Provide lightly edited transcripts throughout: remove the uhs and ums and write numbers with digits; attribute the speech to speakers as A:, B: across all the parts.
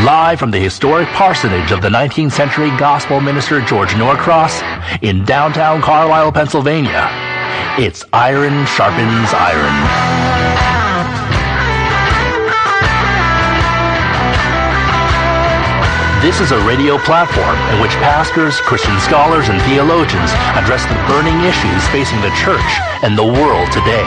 A: Live from the historic parsonage of the 19th century gospel minister George Norcross in downtown Carlisle, Pennsylvania, it's Iron Sharpens Iron. This is a radio platform in which pastors, Christian scholars, and theologians address the burning issues facing the church and the world today.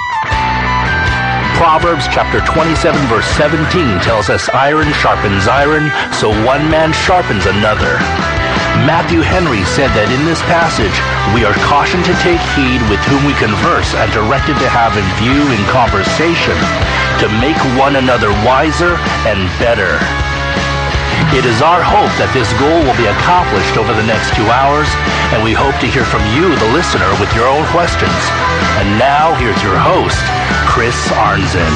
A: Proverbs chapter 27 verse 17 tells us iron sharpens iron, so one man sharpens another. Matthew Henry said that in this passage, we are cautioned to take heed with whom we converse and directed to have in view in conversation to make one another wiser and better. It is our hope that this goal will be accomplished over the next 2 hours, and we hope to hear from you, the listener, with your own questions. And now, here's your host, Chris Arnzen.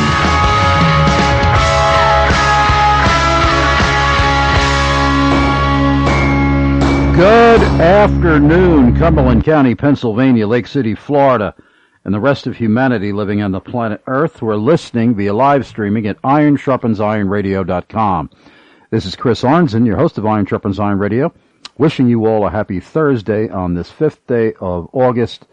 B: Good afternoon, Cumberland County, Pennsylvania, Lake City, Florida, and the rest of humanity living on the planet Earth who are listening via live streaming at IronSharpensIronRadio.com. This is Chris Arnzen, your host of Iron Sharpens Iron Radio, wishing you all a happy Thursday on this 5th day of August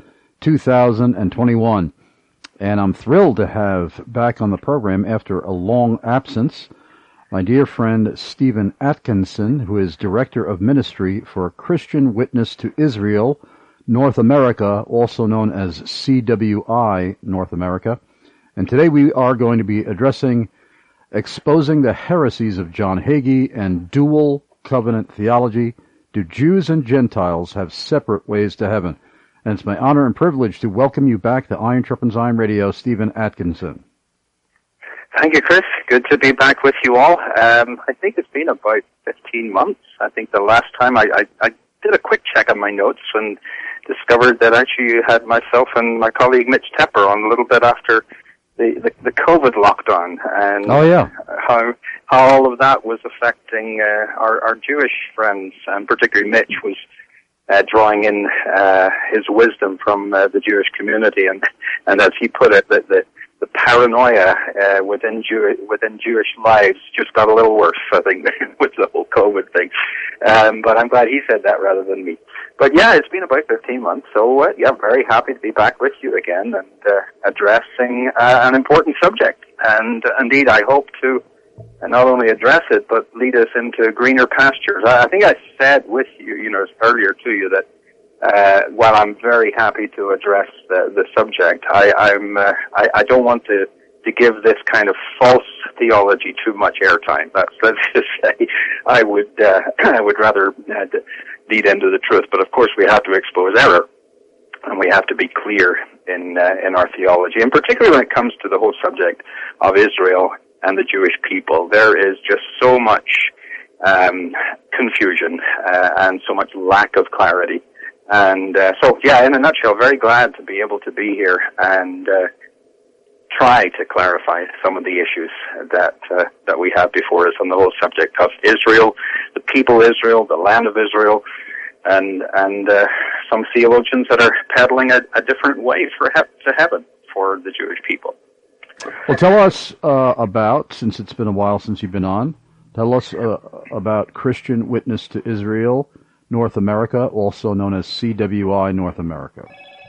B: 2021. And I'm thrilled to have back on the program after a long absence my dear friend Stephen Atkinson, who is Director of Ministry for Christian Witness to Israel, North America, also known as CWI North America. And today we are going to be addressing exposing the heresies of John Hagee and dual covenant theology. Do Jews and Gentiles have separate ways to heaven? And it's my honor and privilege to welcome you back to Iron Sharpens Iron Radio, Stephen Atkinson.
C: Thank you, Chris. Good to be back with you all. I think it's been about 15 months. I think the last time I did a quick check on my notes and discovered that actually you had myself and my colleague Mitch Tepper on a little bit after the COVID lockdown, and how all of that was affecting our Jewish friends, and particularly Mitch was drawing in his wisdom from the Jewish community, and as he put it, that the paranoia within Jewish lives just got a little worse, I think, with the whole COVID thing. But I'm glad he said that rather than me. But yeah, it's been about 15 months, so very happy to be back with you again and addressing an important subject. And indeed, I hope to not only address it, but lead us into greener pastures. I think I said with you, earlier to you that while I'm very happy to address the subject, I don't want to give this kind of false theology too much airtime. Let's just say I would rather lead into the truth. But of course, we have to expose error, and we have to be clear in our theology, and particularly when it comes to the whole subject of Israel and the Jewish people. There is just so much confusion and so much lack of clarity. And so, in a nutshell, very glad to be able to be here and try to clarify some of the issues that we have before us on the whole subject of Israel, the people Israel, the land of Israel, and some theologians that are peddling a different way to heaven for the Jewish people.
B: Well, tell us about, since it's been a while since you've been on, tell us about Christian Witness to Israel, North America, also known as CWI North America.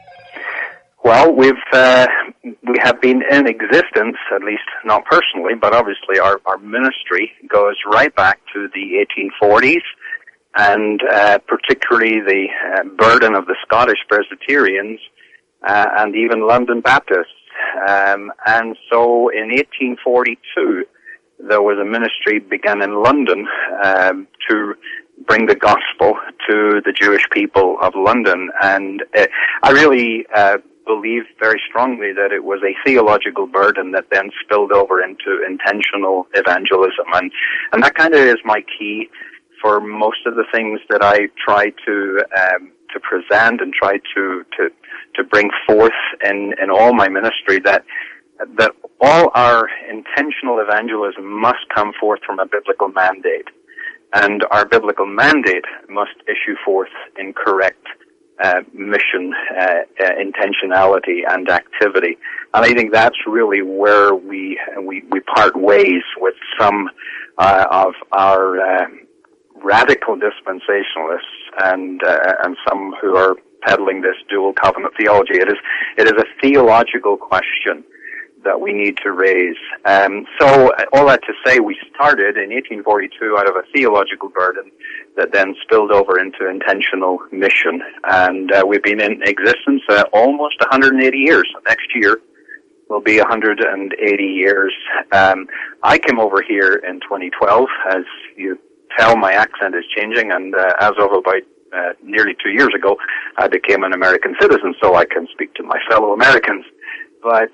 C: Well, we have been in existence, at least not personally, but obviously our ministry goes right back to the 1840s, and particularly the burden of the Scottish Presbyterians and even London Baptists. And so in 1842, there was a ministry began in London to bring the gospel to the Jewish people of London. And I really believe very strongly that it was a theological burden that then spilled over into intentional evangelism. And that kind of is my key for most of the things that I try to present and try to bring forth in all my ministry, that all our intentional evangelism must come forth from a biblical mandate. And our biblical mandate must issue forth in correct mission, intentionality, and activity. And I think that's really where we part ways with some of our radical dispensationalists and some who are peddling this dual covenant theology. It is a theological question that we need to raise. So all that to say, we started in 1842 out of a theological burden that then spilled over into intentional mission, and we've been in existence almost 180 years. Next year will be 180 years. I came over here in 2012. As you tell, my accent is changing, and as of about nearly 2 years ago, I became an American citizen, so I can speak to my fellow Americans. But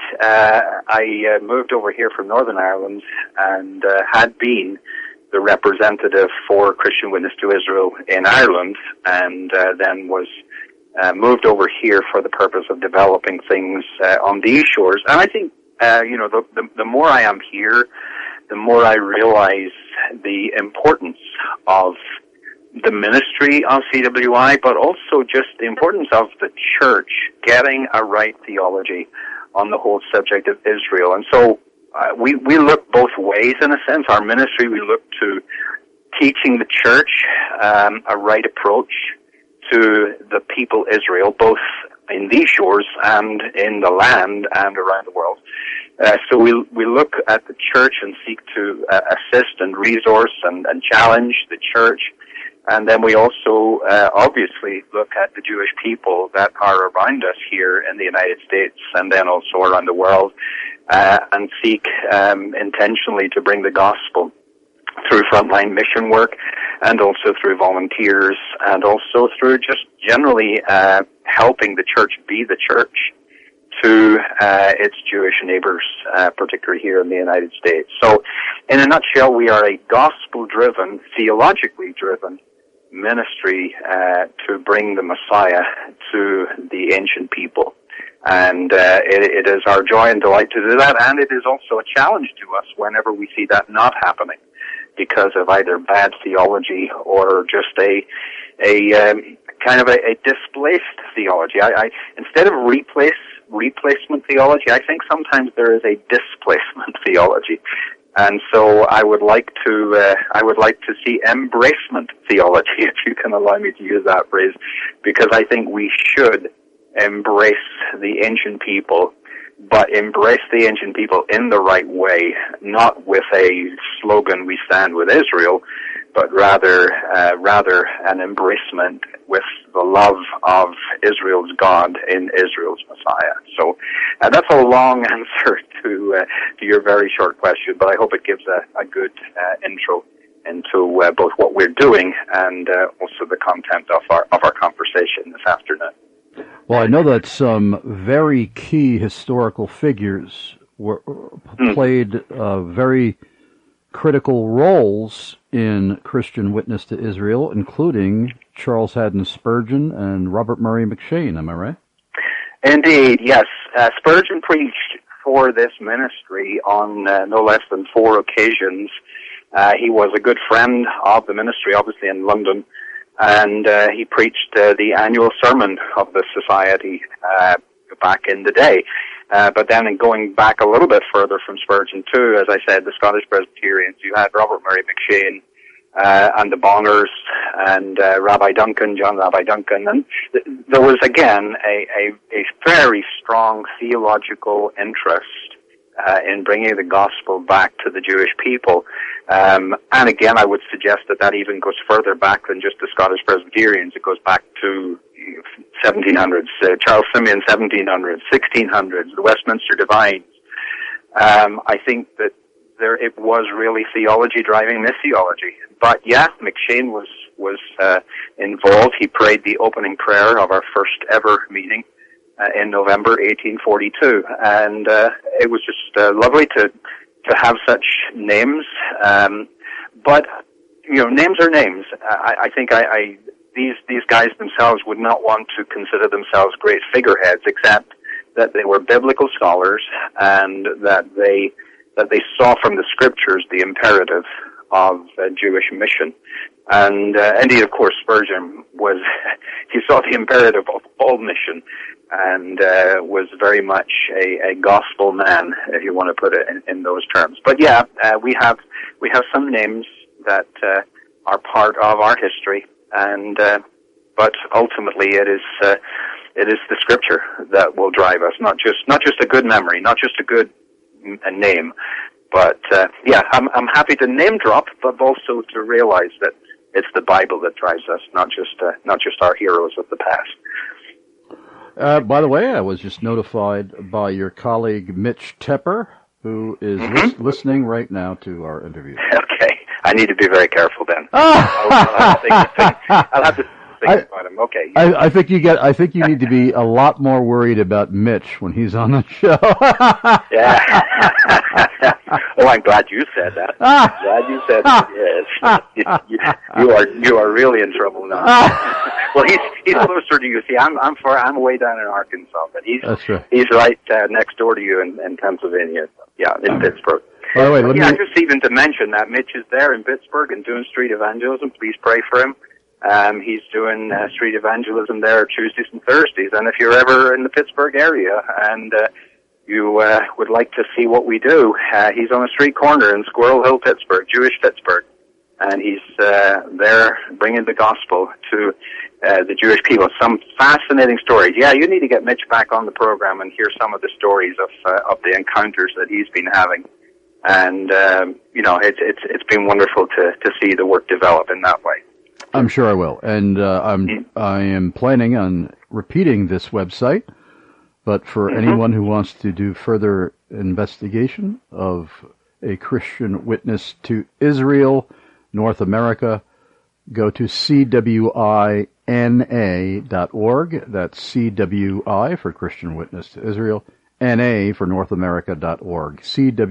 C: I moved over here from Northern Ireland and had been the representative for Christian Witness to Israel in Ireland, and then was moved over here for the purpose of developing things on these shores. And I think, the more I am here, the more I realize the importance of the ministry of CWI, but also just the importance of the church getting a right theology on the whole subject of Israel. And so we look both ways in a sense. Our ministry, we look to teaching the church a right approach to the people Israel, both in these shores and in the land and around the world. So we look at the church and seek to assist and resource and challenge the church. And then we also obviously look at the Jewish people that are around us here in the United States and then also around the world, and seek intentionally to bring the gospel through frontline mission work and also through volunteers and also through just generally helping the church be the church to its Jewish neighbors, particularly here in the United States. So in a nutshell, we are a gospel-driven, theologically driven ministry to bring the Messiah to the ancient people. And it is our joy and delight to do that, and it is also a challenge to us whenever we see that not happening because of either bad theology or just a kind of a displaced theology. I instead of replacement theology, I think sometimes there is a displacement theology. And so I would like to see embracement theology, if you can allow me to use that phrase, because I think we should embrace the ancient people, but embrace the ancient people in the right way, not with a slogan, "We stand with Israel," but rather an embracement with the love of Israel's God in Israel's Messiah. So that's a long answer to your very short question, but I hope it gives a good intro into both what we're doing and also the content of our conversation this afternoon.
B: Well, I know that some very key historical figures played very critical roles in Christian Witness to Israel, including Charles Haddon Spurgeon and Robert Murray M'Cheyne. Am I right?
C: Indeed, yes. Spurgeon preached for this ministry on no less than 4 occasions. He was a good friend of the ministry, obviously in London, and he preached the annual sermon of the society back in the day. But then going back a little bit further from Spurgeon too, as I said, the Scottish Presbyterians, you had Robert Murray M'Cheyne and the Bonners and Rabbi Duncan, John Rabbi Duncan, and there was again a very strong theological interest in bringing the gospel back to the Jewish people. And again, I would suggest that even goes further back than just the Scottish Presbyterians. It goes back to 1700s, Charles Simeon 1700s, 1600s, the Westminster Divines. I think that it was really theology driving missiology. But yeah, M'Cheyne was involved. He prayed the opening prayer of our first ever meeting in November 1842, and it was just lovely to have such names. But names are names. I think these guys themselves would not want to consider themselves great figureheads, except that they were biblical scholars and that they saw from the scriptures the imperative of Jewish mission. And indeed, of course, Spurgeon he saw the imperative of all mission and was very much a gospel man, if you want to put it in those terms. But yeah, we have we have some names that are part of our history, and but ultimately it is the Scripture that will drive us, not just a good memory, not just a good name, but I'm happy to name drop, but also to realize that it's the Bible that drives us, not just our heroes of the past.
B: By the way, I was just notified by your colleague Mitch Tepper, who is listening right now to our interview.
C: Okay, I need to be very careful then. I'll have to think about him. Okay.
B: I think you need to be a lot more worried about Mitch when he's on the show.
C: Yeah. Oh, I'm glad you said that. Glad you said that. Yes. You are really in trouble now. Well, he's closer to you. See, I'm way down in Arkansas, but he's right next door to you in Pennsylvania. Yeah, in Pittsburgh.
B: By the way,
C: just even to mention that Mitch is there in Pittsburgh and doing street evangelism. Please pray for him. He's doing street evangelism there Tuesdays and Thursdays. And if you're ever in the Pittsburgh area and you would like to see what we do, he's on a street corner in Squirrel Hill, Pittsburgh, Jewish Pittsburgh. And he's there bringing the gospel to the Jewish people. Some fascinating stories. Yeah, you need to get Mitch back on the program and hear some of the stories of the encounters that he's been having. And it's been wonderful to see the work develop in that way.
B: I'm sure I will, and I am planning on repeating this website. But for anyone who wants to do further investigation of a Christian witness to Israel, North America, go to CWINA.org. That's CWI for Christian Witness to Israel, NA for North America.org.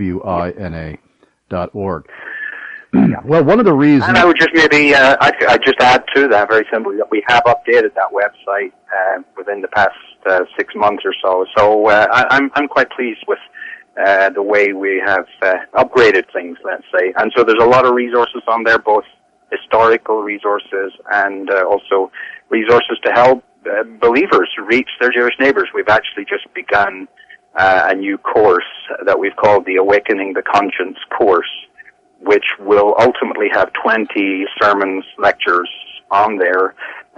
B: CWINA.org. Well, one of the reasons... And
C: I would just maybe, I just add to that very simply that we have updated that website within the past 6 months or so. So I'm quite pleased with the way we have upgraded things, let's say. And so there's a lot of resources on there, both historical resources and also resources to help believers reach their Jewish neighbors. We've actually just begun a new course that we've called the Awakening the Conscience course, which will ultimately have 20 sermons, lectures on there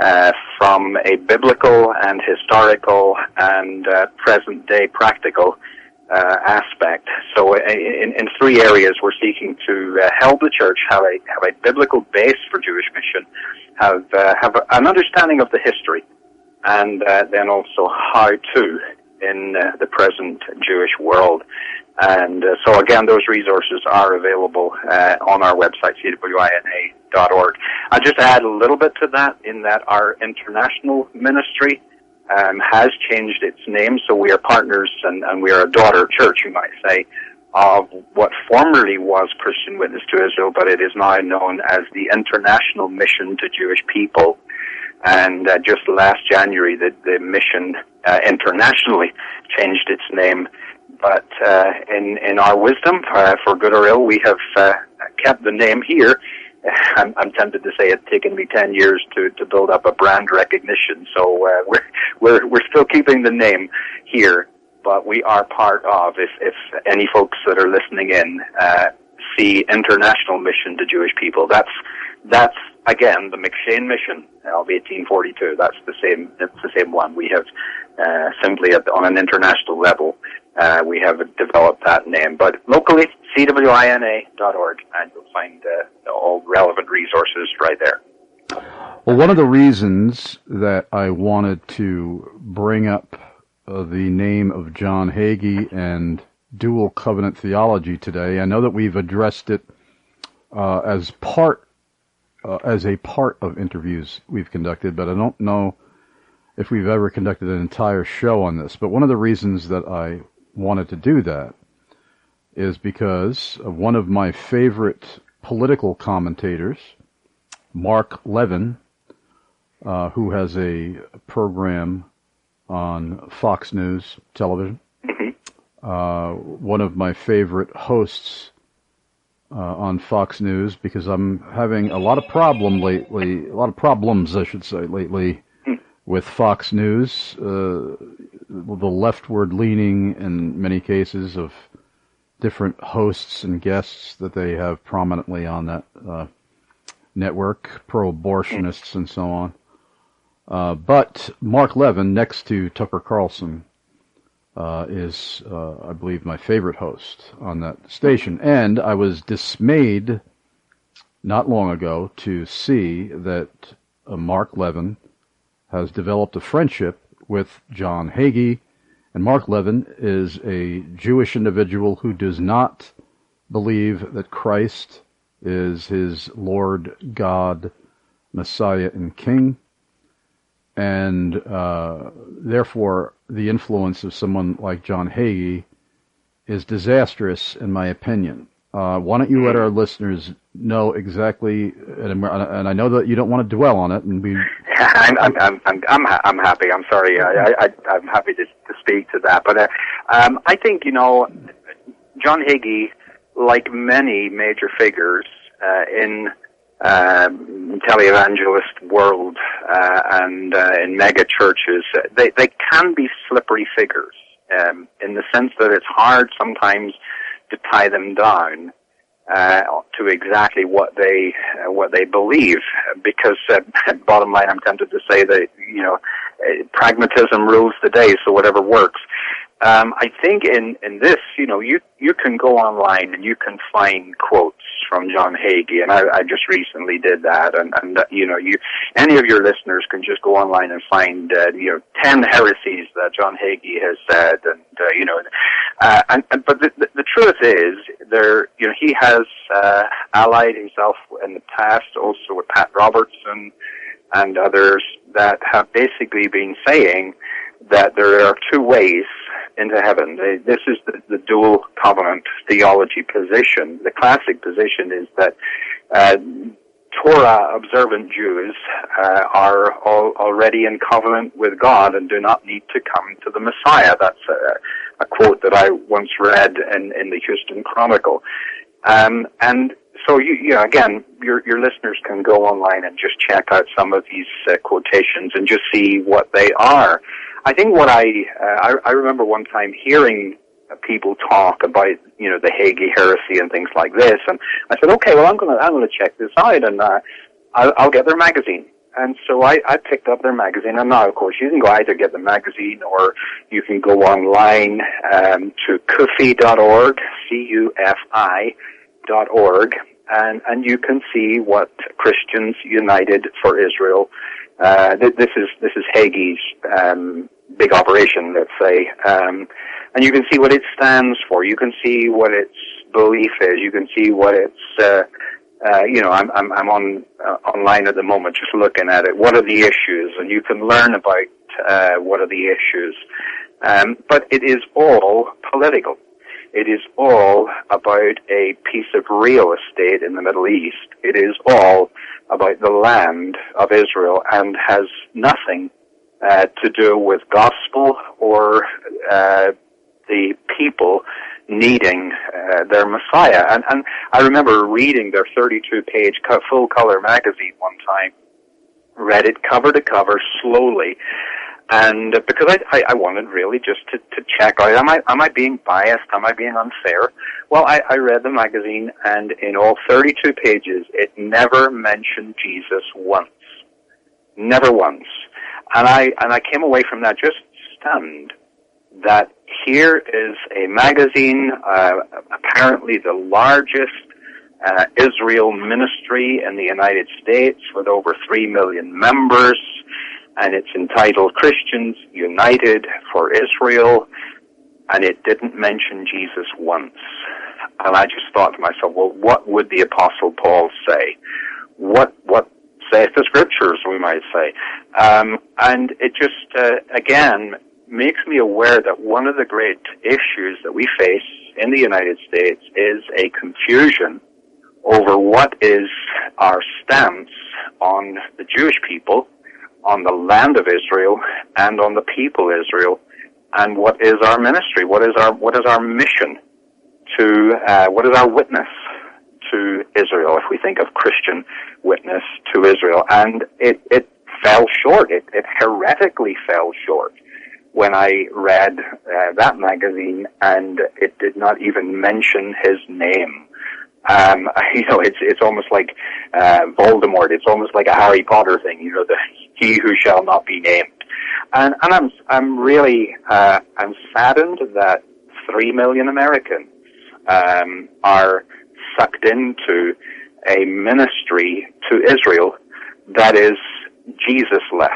C: from a biblical and historical and present-day practical aspect. So in 3 areas we're seeking to help the church have a biblical base for Jewish mission, have an understanding of the history, and then also how to in the present Jewish world. And so again, those resources are available on our website, cwina.org. I'll just add a little bit to that in that our international ministry has changed its name, so we are partners and we are a daughter church, you might say, of what formerly was Christian Witness to Israel, but it is now known as the International Mission to Jewish People. And just last January, the mission internationally changed its name. But in our wisdom, for good or ill, we have kept the name here. I'm tempted to say it's taken me 10 years to build up a brand recognition. So we're still keeping the name here, but we are part of. If any folks that are listening in see International Mission to Jewish People, that's again the McShane mission of 1842. That's the same one. We have simply on an international level. We have developed that name, but locally, cwina.org, and you'll find all relevant resources right there.
B: Well, one of the reasons that I wanted to bring up the name of John Hagee and dual covenant theology today, I know that we've addressed it as a part of interviews we've conducted, but I don't know if we've ever conducted an entire show on this. But one of the reasons that I wanted to do that is because of one of my favorite political commentators, Mark Levin, who has a program on Fox News television. One of my favorite hosts on Fox News, because I'm having a lot of problems lately with Fox News, the leftward leaning in many cases of different hosts and guests that they have prominently on that network, pro-abortionists and so on. But Mark Levin, next to Tucker Carlson, is, I believe, my favorite host on that station. And I was dismayed not long ago to see that Mark Levin has developed a friendship with John Hagee. And Mark Levin is a Jewish individual who does not believe that Christ is his Lord, God, Messiah, and King. And therefore, the influence of someone like John Hagee is disastrous, in my opinion. Why don't you let our listeners know exactly? And I know that you don't want to dwell on it, and we.
C: I'm happy. I'm sorry. I'm happy to speak to that, but I think John Hagee, like many major figures in televangelist world and in mega churches, they can be slippery figures in the sense that it's hard sometimes to tie them down to exactly what they believe, because bottom line, I'm tempted to say that pragmatism rules the day, so whatever works. I think in this, you can go online and you can find quotes from John Hagee, and I just recently did that, and any of your listeners can just go online and find 10 heresies that John Hagee has said, but the truth is he has allied himself in the past also with Pat Robertson and others that have basically been saying that there are two ways into heaven. This is the dual covenant theology position. The classic position is that Torah observant Jews are already in covenant with God and do not need to come to the Messiah. That's a quote that I once read in the Houston Chronicle. And so again, your listeners can go online and just check out some of these quotations and just see what they are. I think what I remember one time hearing people talk about the Hagee heresy and things like this, and I said, okay, well I'm gonna check this out, and I'll get their magazine. And so I picked up their magazine, and now of course you can go either get the magazine or you can go online to CUFI.org, CUFI.org, and you can see what Christians United for Israel. This is Hagee's big operation, let's say, and you can see what it stands for. You can see what its belief is. You can see what its. I'm online at the moment, just looking at it. What are the issues? And you can learn about what are the issues. But it is all political. It is all about a piece of real estate in the Middle East. It is all about the land of Israel and has nothing to do with gospel or the people needing their Messiah. And I remember reading their 32-page full-color magazine one time, read it cover to cover slowly, and because I wanted really just to check out, am I being biased? Am I being unfair? Well, I read the magazine, and in all 32 pages, it never mentioned Jesus once. Never once. And I came away from that just stunned that here is a magazine, apparently the largest Israel ministry in the United States with over 3 million members, and it's entitled Christians United for Israel, and it didn't mention Jesus once. And I just thought to myself, well, what would the Apostle Paul say? What saith the Scriptures, we might say? And it just, again, makes me aware that one of the great issues that we face in the United States is a confusion over what is our stance on the Jewish people, on the land of Israel, and on the people Israel, and what is our ministry, what is our mission to, what is our witness to Israel, if we think of Christian witness to Israel. And it fell short. It heretically fell short. when I read that magazine, and it did not even mention his name. It's almost like Voldemort. It's almost like a Harry Potter thing. The he who shall not be named. And I'm really I'm saddened that 3 million Americans are sucked into a ministry to Israel that is Jesus-less.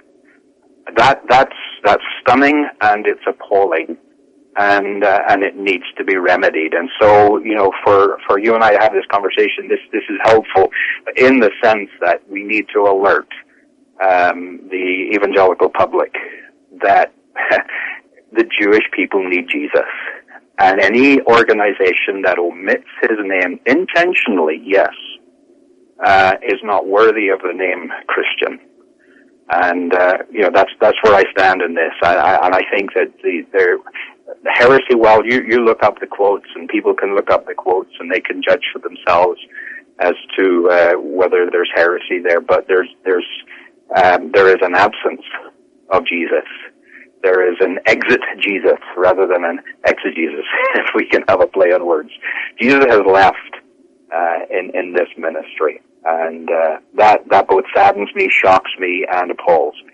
C: That's stunning, and it's appalling, and it needs to be remedied. And so, for you and I to have this conversation, this is helpful in the sense that we need to alert the evangelical public that the Jewish people need Jesus. And any organization that omits his name intentionally, yes, is not worthy of the name Christian. And that's where I stand in this. And I think that the heresy. Well, you look up the quotes, and people can look up the quotes, and they can judge for themselves as to whether there's heresy there. But there is an absence of Jesus. There is an exit Jesus rather than an exegesis, if we can have a play on words. Jesus has left in this ministry, and that both saddens me, shocks me, and appalls me.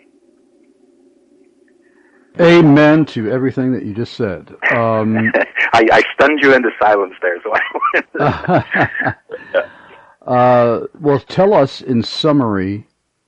B: Amen to everything that you just said.
C: I stunned you into silence there, so
B: well, tell us in summary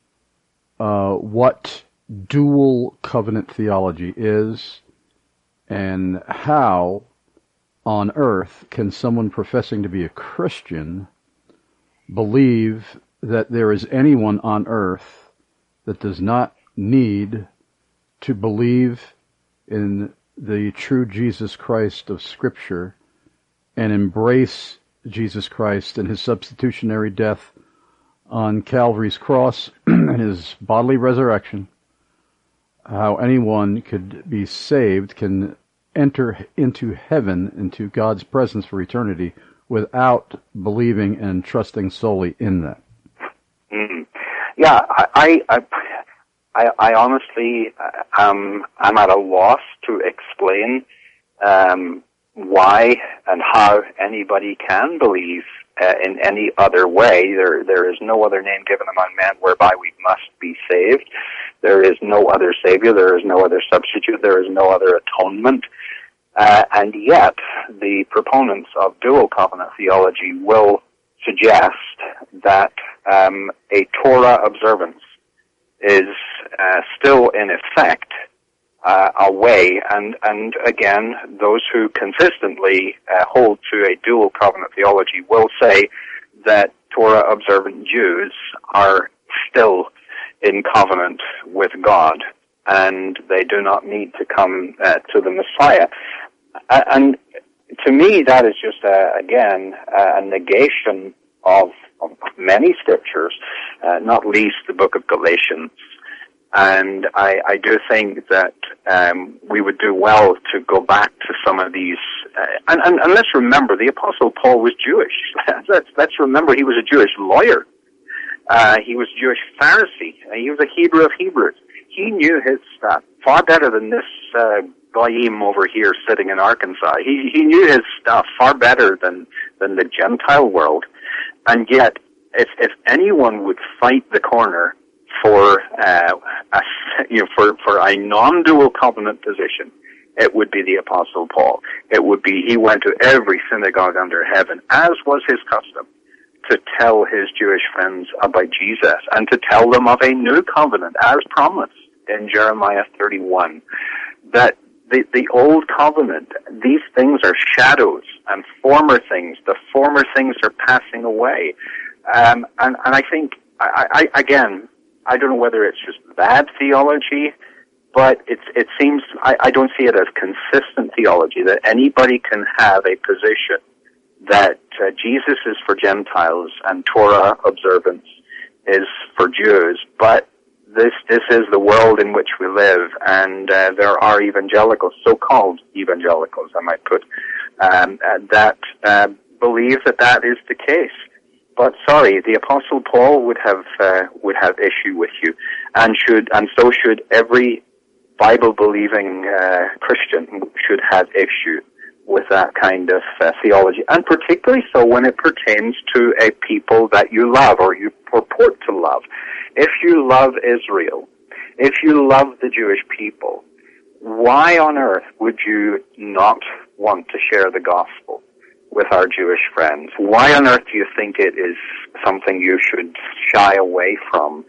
B: what dual covenant theology is, and how on earth can someone professing to be a Christian believe that there is anyone on earth that does not need to believe in the true Jesus Christ of Scripture and embrace Jesus Christ and his substitutionary death on Calvary's cross and his bodily resurrection? How anyone could be saved, can enter into heaven, into God's presence for eternity, without believing and trusting solely in that.
C: Mm-hmm. Yeah, I honestly I'm at a loss to explain why and how anybody can believe in any other way. There is no other name given among men whereby we must be saved. There is no other Savior. There is no other substitute. There is no other atonement. And yet, the proponents of dual covenant theology will suggest that a Torah observance is still in effect a way, and again, those who consistently hold to a dual covenant theology will say that Torah observant Jews are still in covenant with God, and they do not need to come to the Messiah. And to me, that is just a negation of many scriptures, not least the book of Galatians. And I do think that we would do well to go back to some of these. And let's remember, the Apostle Paul was Jewish. Let's remember, he was a Jewish lawyer. He was a Jewish Pharisee. He was a Hebrew of Hebrews. He knew his stuff far better than this Goyim over here sitting in Arkansas. He knew his stuff far better than the Gentile world. And yet, if anyone would fight the corner for a non-dual covenant position, it would be the Apostle Paul. It would be, he went to every synagogue under heaven, as was his custom, to tell his Jewish friends about Jesus and to tell them of a new covenant, as promised in Jeremiah 31. That the old covenant, these things are shadows and former things. The former things are passing away. And I think, again, I don't know whether it's just bad theology, but it seems, I don't see it as consistent theology, that anybody can have a position that Jesus is for Gentiles and Torah observance is for Jews, but this is the world in which we live, and there are evangelicals, so-called evangelicals, I might put, that believe that is the case. But sorry, the Apostle Paul would have issue with you, and so should every Bible-believing Christian should have issue with that kind of theology, and particularly so when it pertains to a people that you love or you purport to love. If you love Israel, if you love the Jewish people, why on earth would you not want to share the gospel with our Jewish friends? Why on earth do you think it is something you should shy away from?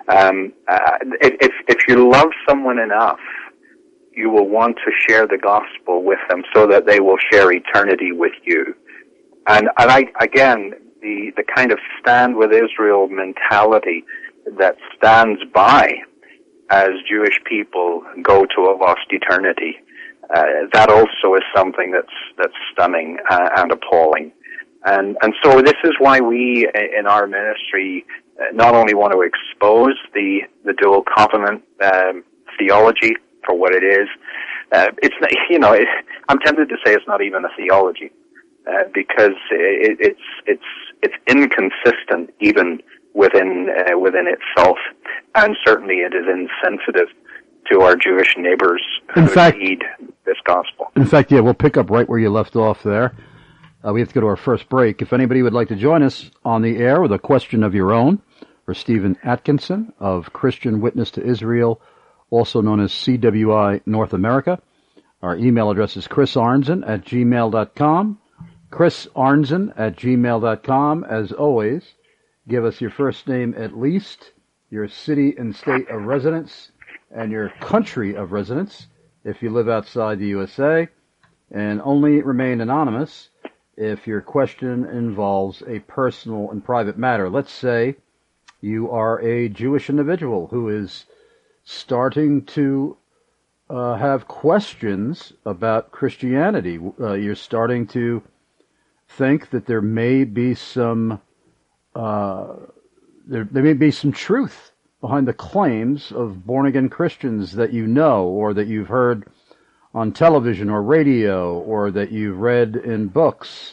C: If you love someone enough, you will want to share the gospel with them so that they will share eternity with you. And again, the kind of stand with Israel mentality that stands by as Jewish people go to a lost eternity, that also is something that's stunning and appalling. And so this is why we in our ministry not only want to expose the dual covenant theology for what it is. It's I'm tempted to say it's not even a theology because it's inconsistent even within itself, and certainly it is insensitive to our Jewish neighbors who need this gospel.
B: In fact, yeah, we'll pick up right where you left off there. We have to go to our first break. If anybody would like to join us on the air with a question of your own, for Stephen Atkinson of Christian Witness to Israel, also known as CWI North America. Our email address is chrisarnzen@gmail.com. chrisarnzen@gmail.com. As always, give us your first name at least, your city and state of residence, and your country of residence if you live outside the USA, and only remain anonymous if your question involves a personal and private matter. Let's say you are a Jewish individual who is starting to have questions about Christianity. You're starting to think that there may be some there may be some truth behind the claims of born-again Christians that you know, or that you've heard on television or radio, or that you've read in books,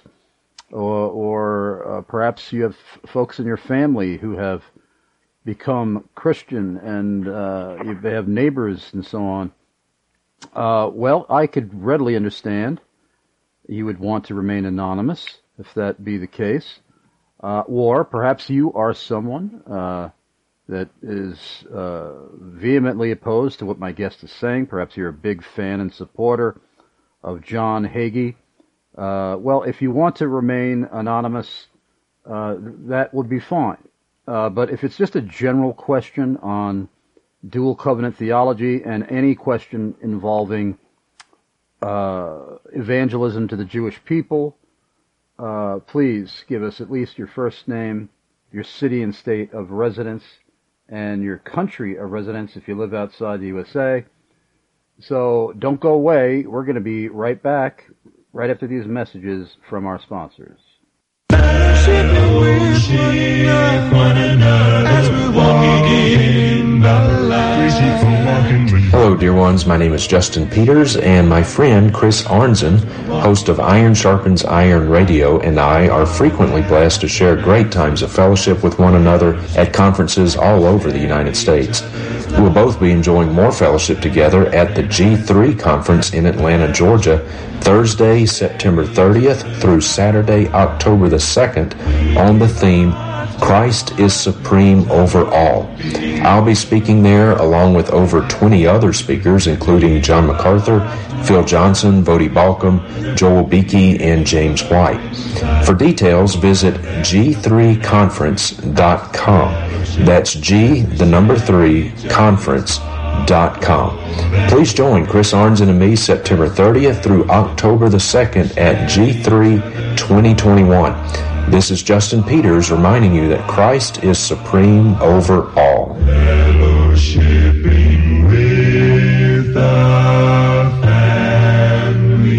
B: or perhaps you have folks in your family who have become Christian, and they have neighbors and so on. Well, I could readily understand you would want to remain anonymous if that be the case. Or perhaps you are someone that is vehemently opposed to what my guest is saying. Perhaps you're a big fan and supporter of John Hagee. Well, if you want to remain anonymous, that would be fine. But if it's just a general question on dual covenant theology and any question involving evangelism to the Jewish people, please give us at least your first name, your city and state of residence, and your country of residence if you live outside the USA. So don't go away. We're going to be right back right after these messages from our sponsors.
D: Hello, dear ones. My name is Justin Peters, and my friend Chris Arnzen, host of Iron Sharpens Iron Radio, and I are frequently blessed to share great times of fellowship with one another at conferences all over the United States. We'll both be enjoying more fellowship together at the G3 conference in Atlanta, Georgia, Thursday, September 30th through Saturday, October the 2nd, on the theme, Christ is Supreme Over All. I'll be speaking there along with over 20 other speakers, including John MacArthur, Phil Johnson, Vodi Balcom, Joel Beakey, and James White. For details, visit g3conference.com. That's G3conference.com. Please join Chris Arnzen and me September 30th through October the 2nd at G3 2021. This is Justin Peters reminding you that Christ is supreme over all. Fellowshipping with the family.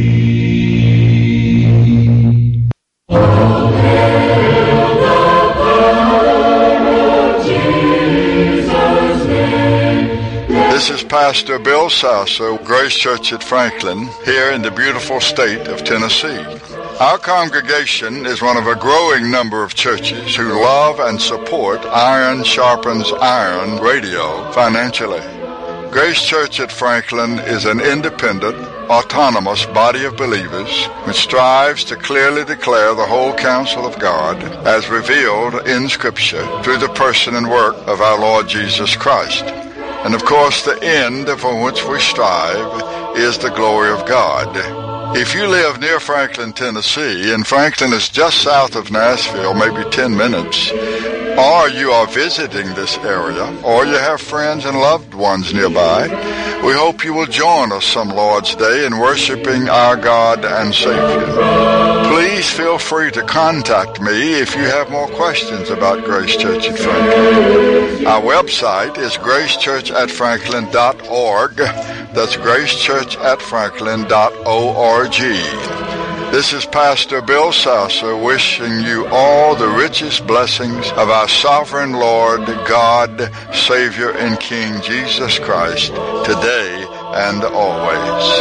D: Oh, hail the power of Jesus' name.
E: This is Pastor Bill Sasso, Grace Church at Franklin, here in the beautiful state of Tennessee. Our congregation is one of a growing number of churches who love and support Iron Sharpens Iron Radio financially. Grace Church at Franklin is an independent, autonomous body of believers which strives to clearly declare the whole counsel of God as revealed in Scripture through the person and work of our Lord Jesus Christ. And of course, the end for which we strive is the glory of God. If you live near Franklin, Tennessee, and Franklin is just south of Nashville, maybe 10 minutes, or you are visiting this area, or you have friends and loved ones nearby, we hope you will join us some Lord's Day in worshiping our God and Savior. Please feel free to contact me if you have more questions about Grace Church at Franklin. Our website is gracechurchatfranklin.org. That's gracechurchatfranklin.org. This is Pastor Bill Sasser wishing you all the richest blessings of our sovereign Lord, God, Savior, and King Jesus Christ, today and always.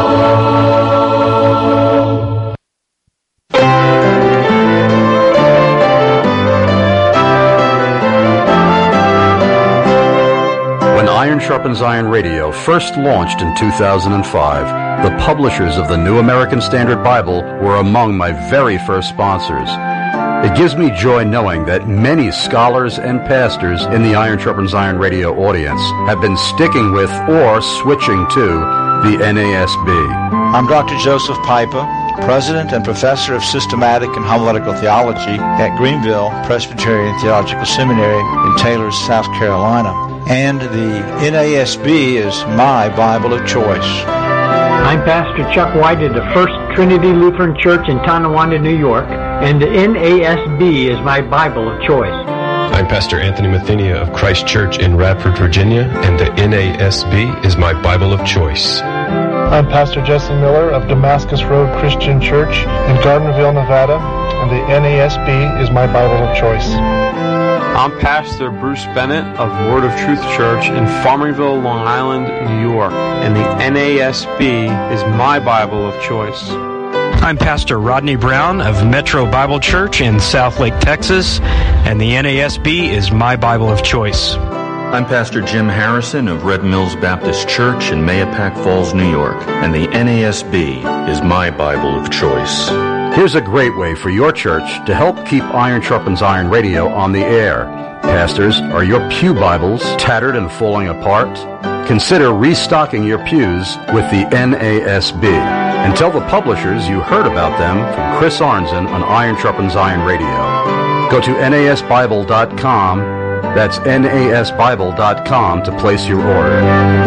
B: Iron Sharpens Iron Radio first launched in 2005, the publishers of the New American Standard Bible were among my very first sponsors. It gives me joy knowing that many scholars and pastors in the Iron Sharpens Iron Radio audience have been sticking with or switching to the NASB.
F: I'm Dr. Joseph Pipa, President and Professor of Systematic and Homiletical Theology at Greenville Presbyterian Theological Seminary in Taylor, South Carolina. And the NASB is my Bible of choice.
G: I'm Pastor Chuck White of the First Trinity Lutheran Church in Tonawanda, New York, and the NASB is my Bible of choice.
H: I'm Pastor Anthony Mathenia of Christ Church in Radford, Virginia, and the NASB is my Bible of choice.
I: I'm Pastor Jesse Miller of Damascus Road Christian Church in Gardnerville, Nevada, and the NASB is my Bible of choice.
J: I'm Pastor Bruce Bennett of Word of Truth Church in Farmingville, Long Island, New York, and the NASB is my Bible of choice.
K: I'm Pastor Rodney Brown of Metro Bible Church in Southlake, Texas, and the NASB is my Bible of choice.
L: I'm Pastor Jim Harrison of Red Mills Baptist Church in Mahopac Falls, New York, and the NASB is my Bible of choice.
B: Here's a great way for your church to help keep Iron Sharpens Iron Radio on the air. Pastors, are your pew Bibles tattered and falling apart? Consider restocking your pews with the NASB. And tell the publishers you heard about them from Chris Arnzen on Iron Sharpens Iron Radio. Go to nasbible.com. That's nasbible.com to place your order.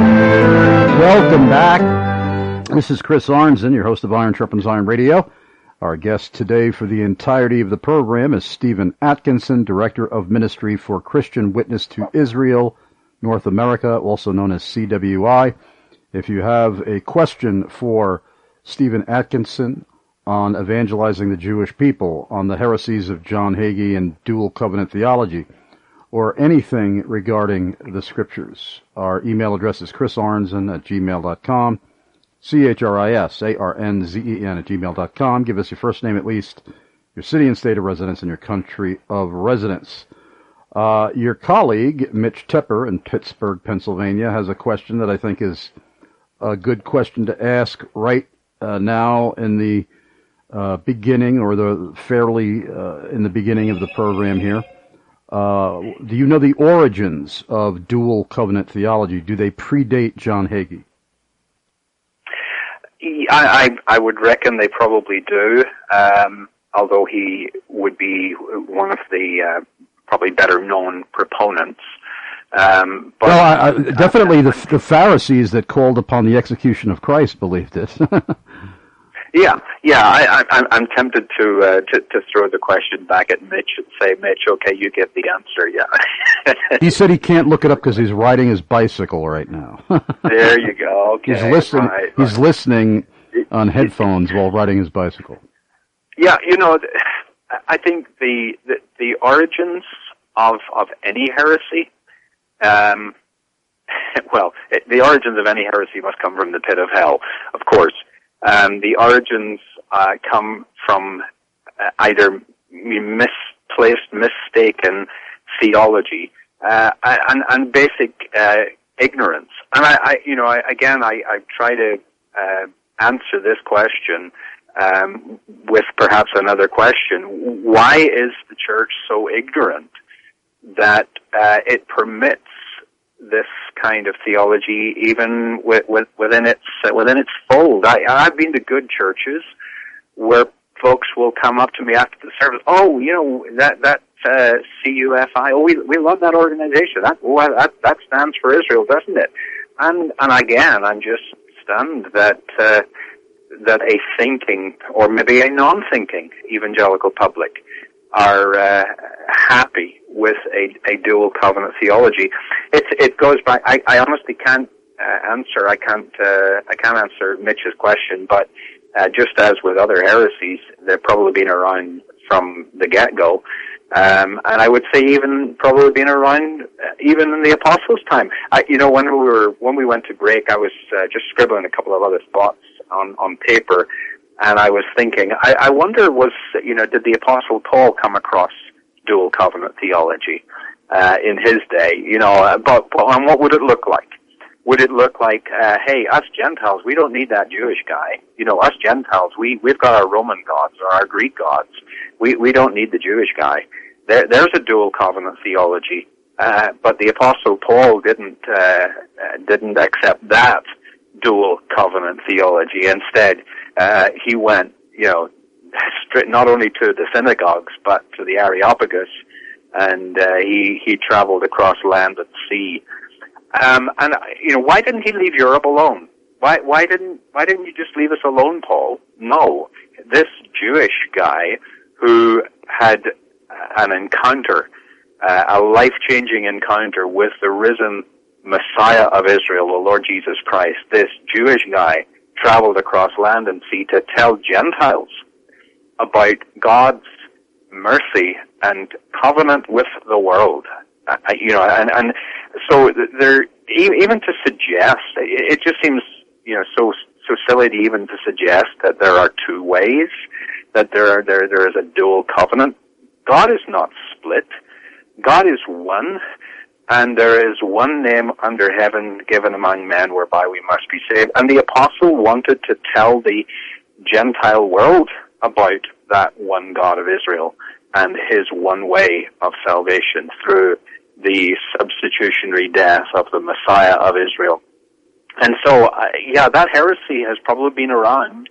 B: Welcome back. This is Chris Arnzen, your host of Iron Sharpens Iron Radio. Our guest today for the entirety of the program is Stephen Atkinson, Director of Ministry for Christian Witness to Israel, North America, also known as CWI. If you have a question for Stephen Atkinson on evangelizing the Jewish people, on the heresies of John Hagee and dual covenant theology, or anything regarding the Scriptures, our email address is chrisarnzen@gmail.com. CHRISARNZEN@gmail.com. Give us your first name at least, your city and state of residence, and your country of residence. Your colleague, Mitch Tepper in Pittsburgh, Pennsylvania, has a question that I think is a good question to ask right now in the beginning, or in the beginning of the program here. Do you know the origins of dual covenant theology? Do they predate John Hagee?
C: I would reckon they probably do, although he would be one of the probably better known proponents. But
B: definitely the Pharisees that called upon the execution of Christ believed it.
C: Yeah. I'm tempted to throw the question back at Mitch and say, Mitch, okay, you get the answer. Yeah.
B: He said he can't look it up because he's riding his bicycle right now.
C: There you go. Okay.
B: He's listening on headphones while riding his bicycle.
C: Yeah, I think the origins of any heresy, the origins of any heresy must come from the pit of hell, of course. The origins come from either misplaced, mistaken theology and basic ignorance. And I try to answer this question with perhaps another question. Why is the church so ignorant that it permits this kind of theology even within its fold? I've been to good churches where folks will come up to me after the service. Oh, that CUFI. Oh, we love that organization. That stands for Israel, doesn't it? And again, I'm just stunned that a thinking or maybe a non-thinking evangelical public are happy with a dual covenant theology. It goes back. I honestly can't answer. I can't answer Mitch's question, but just as with other heresies, they've probably been around from the get-go. And I would say even probably been around even in the Apostles' time. When we went to break, I was just scribbling a couple of other thoughts on paper, and I was thinking, I wonder did the Apostle Paul come across dual covenant theology in his day? But what would it look like? Would it look like, hey, us Gentiles, we don't need that Jewish guy. Us Gentiles, we've got our Roman gods or our Greek gods. We don't need the Jewish guy. There's a dual covenant theology, but the Apostle Paul didn't accept that dual covenant theology. Instead, he went, straight not only to the synagogues but to the Areopagus, and he traveled across land and sea. Why didn't he leave Europe alone? Why didn't you just leave us alone, Paul? No, this Jewish guy who had an encounter, a life-changing encounter with the risen Messiah of Israel, the Lord Jesus Christ, this Jewish guy traveled across land and sea to tell Gentiles about God's mercy and covenant with the world. And so there, even to suggest, it just seems, so silly to even to suggest that there are two ways, that there is a dual covenant. God is not split. God is one, and there is one name under heaven given among men whereby we must be saved. And the apostle wanted to tell the Gentile world about that one God of Israel and his one way of salvation through the substitutionary death of the Messiah of Israel. And so, that heresy has probably been around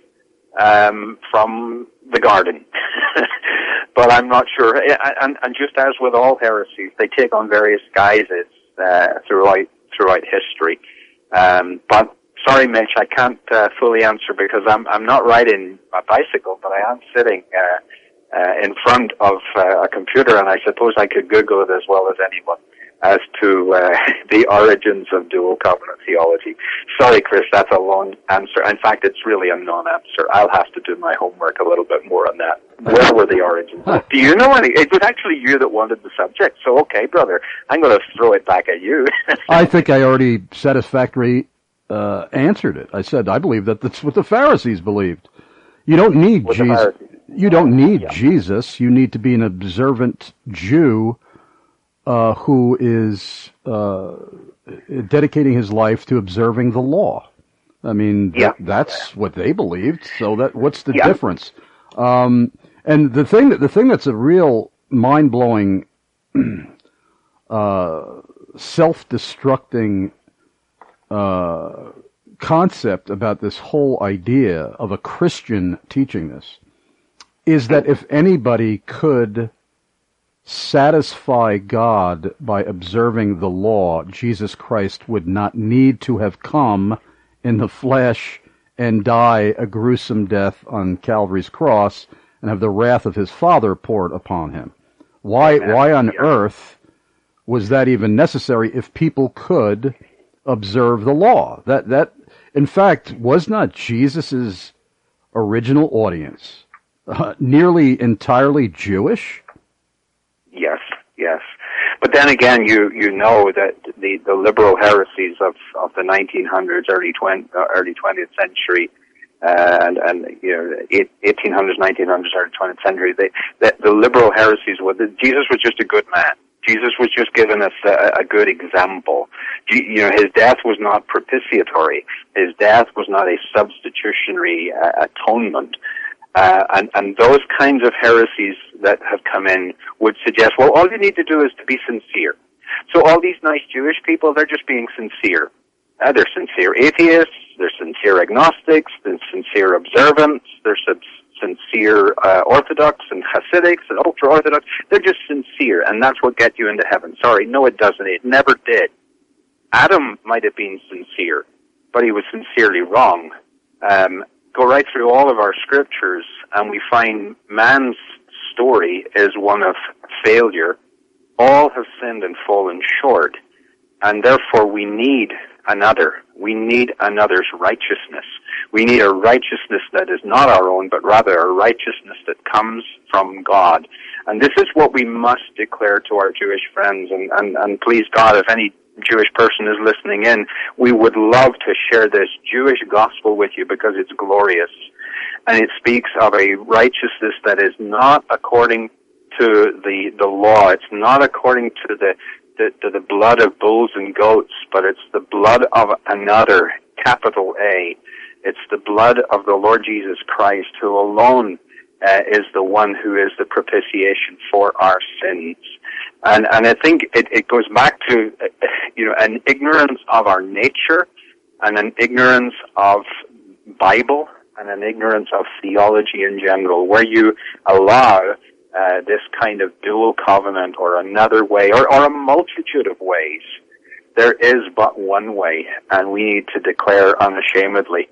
C: from the garden. But I'm not sure. And just as with all heresies, they take on various guises throughout history. But sorry, Mitch, I can't fully answer because I'm not riding my bicycle, but I am sitting in front of a computer, and I suppose I could Google it as well as anyone as to the origins of dual covenant theology. Sorry, Chris, that's a long answer. In fact, it's really a non-answer. I'll have to do my homework a little bit more on that. Where were the origins? Do you know any? It was actually you that wanted the subject, so okay, brother, I'm going to throw it back at you.
B: I think I already satisfactorily answered it. I said I believe that that's what the Pharisees believed. You don't need Jesus. You don't need Jesus. You need to be an observant Jew who is dedicating his life to observing the law. I mean, that's what they believed. So what's the difference? And the thing that's a real mind-blowing, self-destructing concept about this whole idea of a Christian teaching this is that if anybody could satisfy God by observing the law, Jesus Christ would not need to have come in the flesh and die a gruesome death on Calvary's cross and have the wrath of his Father poured upon him. Why on earth was that even necessary if people could observe the law? That in fact was not Jesus's original audience nearly entirely Jewish? Yes. But then again, you know that the liberal heresies of the 1900s, early 20th century, and 1800s, 1900s, early 20th century, the liberal heresies were that Jesus was just a good man.
C: Jesus was just giving us a good example. You know, his death was not propitiatory. His death was not a substitutionary atonement. And those kinds of heresies that have come in would suggest, well, all you need to do is to be sincere. So all these nice Jewish people, they're just being sincere. They're sincere atheists, they're sincere agnostics, they're sincere observants, they're sincere Orthodox and Hasidics and ultra-Orthodox. They're just sincere, and that's what gets you into heaven. Sorry, no it doesn't. It never did. Adam might have been sincere, but he was sincerely wrong. Go right through all of our scriptures, and we find man's story is one of failure. All have sinned and fallen short, and therefore we need another. We need another's righteousness. We need a righteousness that is not our own, but rather a righteousness that comes from God. And this is what we must declare to our Jewish friends. And please God, if any Jewish person is listening in, we would love to share this Jewish gospel with you because it's glorious. And it speaks of a righteousness that is not according to the law. It's not according to the blood of bulls and goats, but it's the blood of another, capital A. It's the blood of the Lord Jesus Christ, who alone is the one who is the propitiation for our sins. And I think it goes back to, an ignorance of our nature and an ignorance of Bible and an ignorance of theology in general, where you allow this kind of dual covenant or another way or a multitude of ways. There is but one way, and we need to declare unashamedly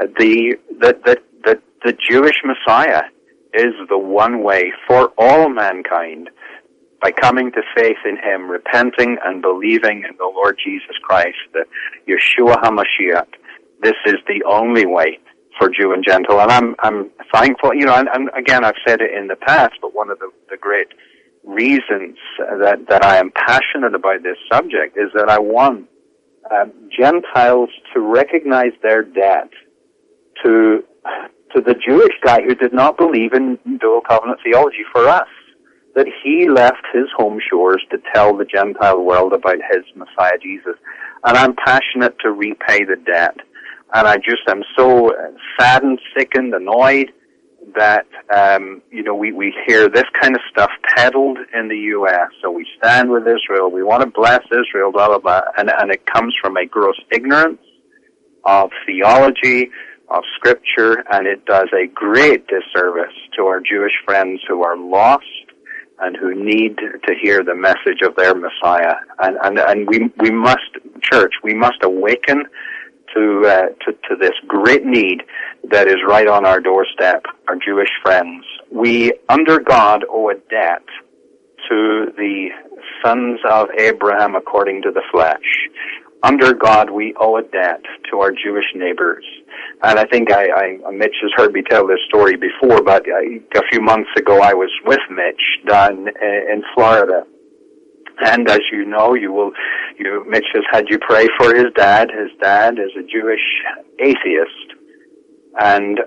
C: that the Jewish Messiah is the one way for all mankind by coming to faith in him, repenting and believing in the Lord Jesus Christ, the Yeshua HaMashiach. This is the only way for Jew and Gentile. And I'm thankful, and again, I've said it in the past, but one of the great reasons that I am passionate about this subject is that I want Gentiles to recognize their debt to the Jewish guy who did not believe in dual covenant theology for us, that he left his home shores to tell the Gentile world about his Messiah Jesus. And I'm passionate to repay the debt. And I just am so saddened, sickened, annoyed that, we hear this kind of stuff peddled in the U.S. So we stand with Israel. We want to bless Israel, blah, blah, blah. And it comes from a gross ignorance of theology, of Scripture, and it does a great disservice to our Jewish friends who are lost and who need to hear the message of their Messiah. And we must, church, we must awaken to this great need that is right on our doorstep, our Jewish friends. We, under God, owe a debt to the sons of Abraham according to the flesh. Under God, we owe a debt to our Jewish neighbors. And I think Mitch has heard me tell this story before, but a few months ago I was with Mitch down in Florida. And as you know, Mitch has had you pray for his dad. His dad is a Jewish atheist. And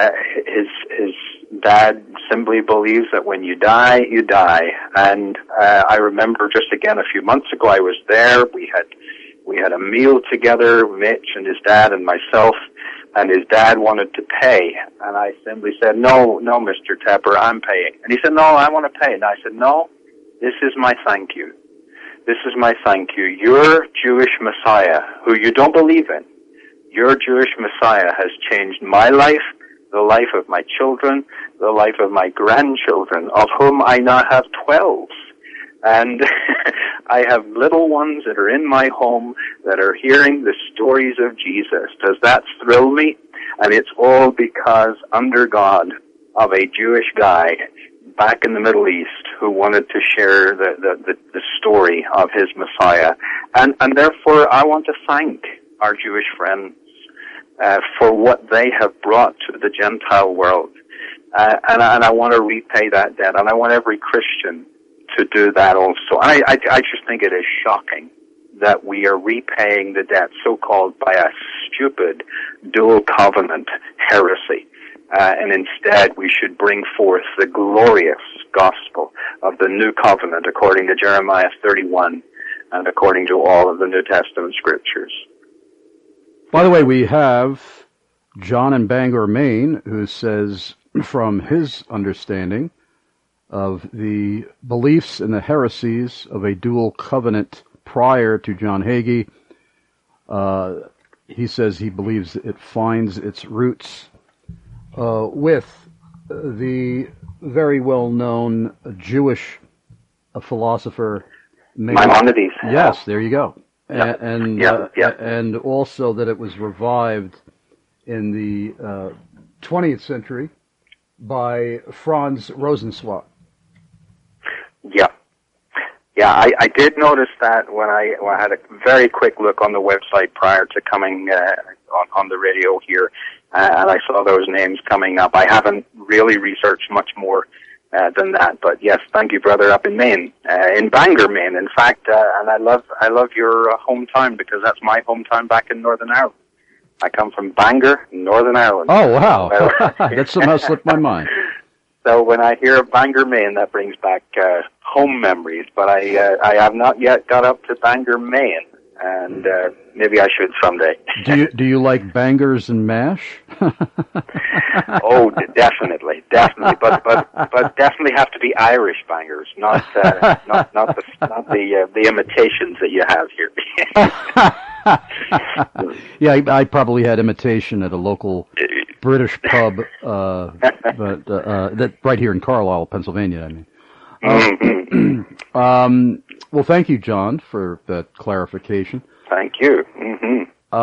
C: his dad simply believes that when you die, you die. And I remember just again a few months ago I was there. We had a meal together, Mitch and his dad and myself, and his dad wanted to pay. And I simply said, no, Mr. Tepper, I'm paying. And he said, no, I want to pay. And I said, no, this is my thank you. This is my thank you. Your Jewish Messiah, who you don't believe in, your Jewish Messiah has changed my life, the life of my children, the life of my grandchildren, of whom I now have 12. And I have little ones that are in my home that are hearing the stories of Jesus. Does that thrill me? And it's all because under God of a Jewish guy back in the Middle East who wanted to share the story of his Messiah. And therefore I want to thank our Jewish friends for what they have brought to the Gentile world. And I want to repay that debt. And I want every Christian to do that also. And I just think it is shocking that we are repaying the debt so-called by a stupid dual covenant heresy. and instead we should bring forth the glorious gospel of the new covenant according to Jeremiah 31 and according to all of the New Testament scriptures.
B: By the way, we have John in Bangor, Maine, who says, from his understanding of the beliefs and the heresies of a dual covenant prior to John Hagee, he says he believes it finds its roots with the very well-known Jewish philosopher
C: Maimonides.
B: Yes, there you go.
C: Yep.
B: And also that it was revived in the 20th century by Franz Rosenzweig.
C: Yeah, I did notice that when I had a very quick look on the website prior to coming on the radio here, and I saw those names coming up. I haven't really researched much more than that, but yes, thank you, brother, up in Maine, in Bangor, Maine, in fact, and I love your hometown, because that's my hometown back in Northern Ireland. I come from Bangor, Northern Ireland.
B: Oh, wow. That somehow slipped my mind.
C: So when I hear of Bangor, Maine, that brings back home memories, but I have not yet got up to Bangor, Maine, and maybe I should someday.
B: Do you like bangers and mash?
C: Oh, definitely, but definitely have to be Irish bangers, not the imitations that you have here.
B: Yeah, I probably had imitation at a local British pub, but that right here in Carlisle, Pennsylvania. I mean. Well, thank you, John, for that clarification.
C: Thank you. Mm-hmm.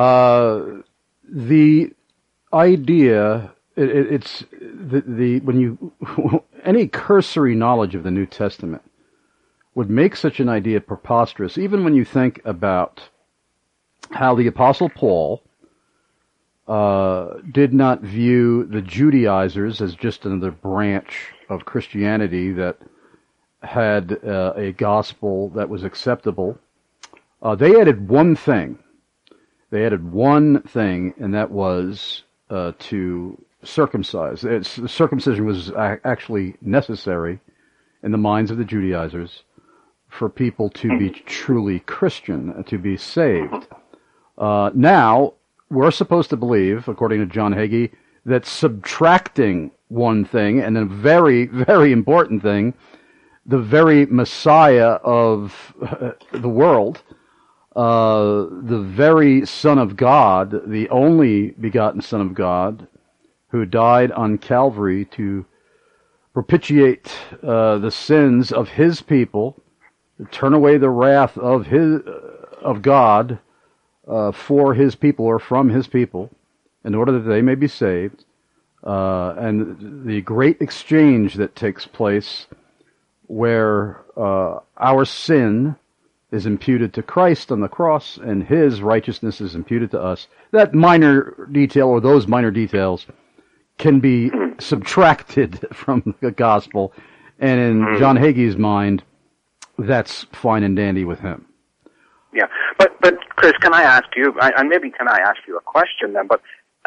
B: The idea, it's when you any cursory knowledge of the New Testament would make such an idea preposterous, even when you think about how the Apostle Paul did not view the Judaizers as just another branch of Christianity that had a gospel that was acceptable. They added one thing. And that was to circumcise. Circumcision was actually necessary in the minds of the Judaizers for people to be truly Christian, to be saved. Now, we're supposed to believe, according to John Hagee, that subtracting one thing, and a very, very important thing, the very Messiah of the world, the very Son of God, the only begotten Son of God, who died on Calvary to propitiate the sins of His people, to turn away the wrath of God for His people or from His people, in order that they may be saved, and the great exchange that takes place, where our sin is imputed to Christ on the cross, and His righteousness is imputed to us. That minor detail, or those minor details, can be subtracted from the gospel, and in John Hagee's mind, that's fine and dandy with him.
C: Yeah, but Chris, can I ask you, and maybe can I ask you a question then? But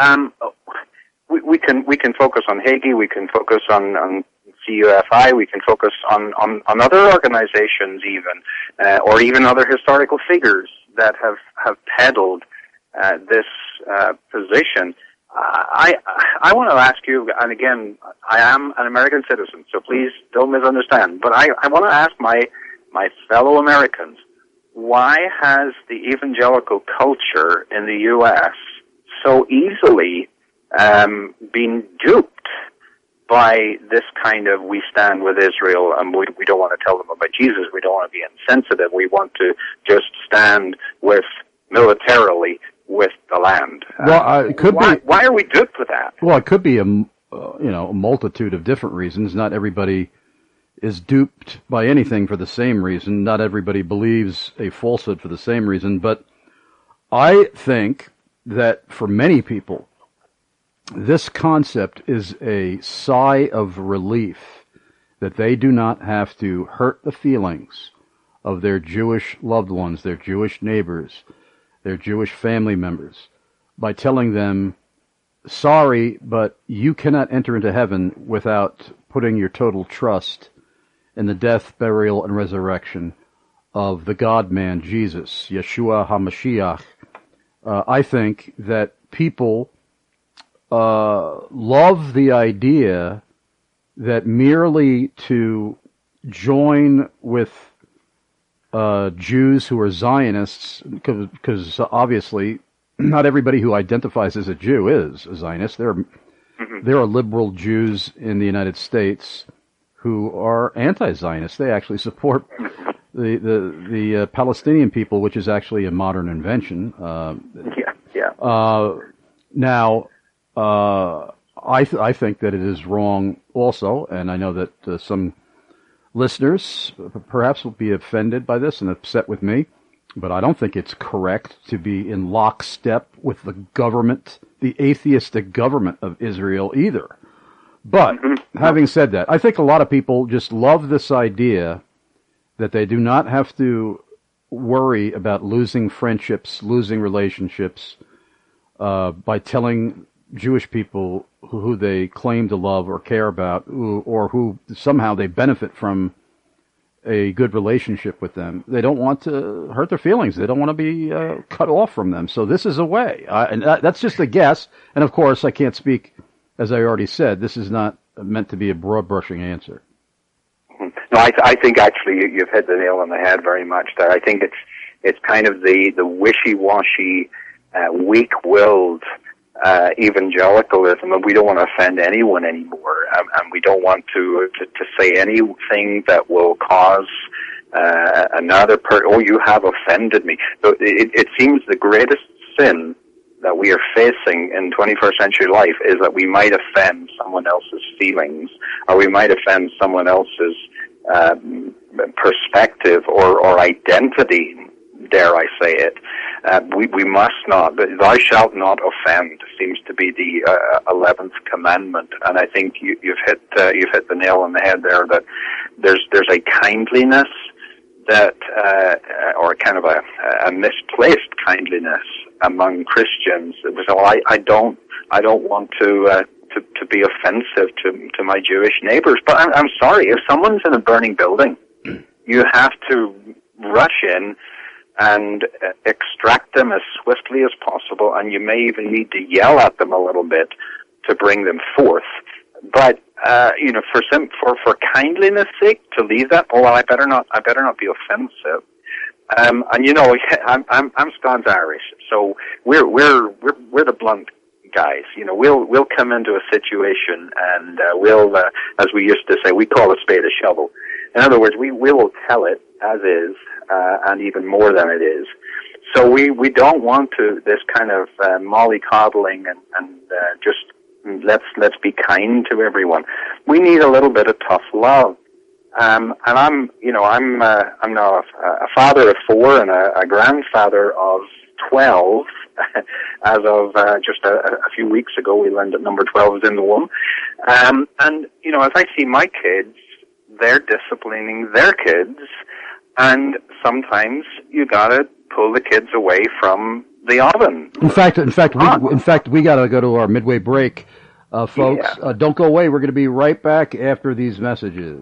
C: we can focus on Hagee, we can focus on CUFI, we can focus on other organizations even, or even other historical figures that have peddled this position. I want to ask you, and again, I am an American citizen, so please don't misunderstand, but I want to ask my fellow Americans, why has the evangelical culture in the U.S. so easily been duped by this kind of, we stand with Israel and we don't want to tell them about Jesus, we don't want to be insensitive, we want to just stand militarily with the land.
B: Well, it could be.
C: Why are we duped with that?
B: Well, it could be a multitude of different reasons. Not everybody is duped by anything for the same reason. Not everybody believes a falsehood for the same reason. But I think that for many people, this concept is a sigh of relief that they do not have to hurt the feelings of their Jewish loved ones, their Jewish neighbors, their Jewish family members, by telling them sorry, but you cannot enter into heaven without putting your total trust in the death, burial, and resurrection of the God-man, Jesus, Yeshua HaMashiach. I think that people love the idea that merely to join with Jews who are Zionists, because obviously not everybody who identifies as a Jew is a Zionist. There are liberal Jews in the United States who are anti-Zionist. They actually support the Palestinian people, which is actually a modern invention. Now, I think that it is wrong also, and I know that some listeners perhaps will be offended by this and upset with me, but I don't think it's correct to be in lockstep with the government, the atheistic government of Israel either. But having said that, I think a lot of people just love this idea that they do not have to worry about losing friendships, losing relationships, by telling Jewish people who they claim to love or care about, or who somehow they benefit from a good relationship with them. They don't want to hurt their feelings. They don't want to be cut off from them. So this is a way. And that's just a guess. And of course, I can't speak, as I already said, this is not meant to be a broad-brushing answer.
C: No, I think actually you've hit the nail on the head very much there. I think it's kind of the wishy-washy, weak-willed evangelicalism, and we don't want to offend anyone anymore, and we don't want to say anything that will cause another person, oh, you have offended me. So it seems the greatest sin that we are facing in 21st century life is that we might offend someone else's feelings, or we might offend someone else's perspective or identity, dare I say it. We must not. Thou shalt not offend seems to be the 11th commandment, and I think you've hit the nail on the head there. That there's a kindliness that, or kind of a misplaced kindliness among Christians. So I don't want to be offensive to my Jewish neighbors, but I'm sorry, if someone's in a burning building, you have to rush in and extract them as swiftly as possible, and you may even need to yell at them a little bit to bring them forth. But for kindliness' sake, to leave that, I better not be offensive. And I'm Scots Irish, so we're the blunt guys. We'll come into a situation and we'll, as we used to say, we call a spade a shovel. In other words, we will tell it as is, and even more than it is. So we don't want to this kind of mollycoddling and just let's be kind to everyone. We need a little bit of tough love. And I'm now a father of 4 and a grandfather of 12. As of just a few weeks ago, we learned that number 12 is in the womb. And as I see my kids, they're disciplining their kids, and sometimes you gotta pull the kids away from the oven. In
B: fact, we gotta go to our midway break, folks. Yeah. Don't go away. We're gonna be right back after these messages.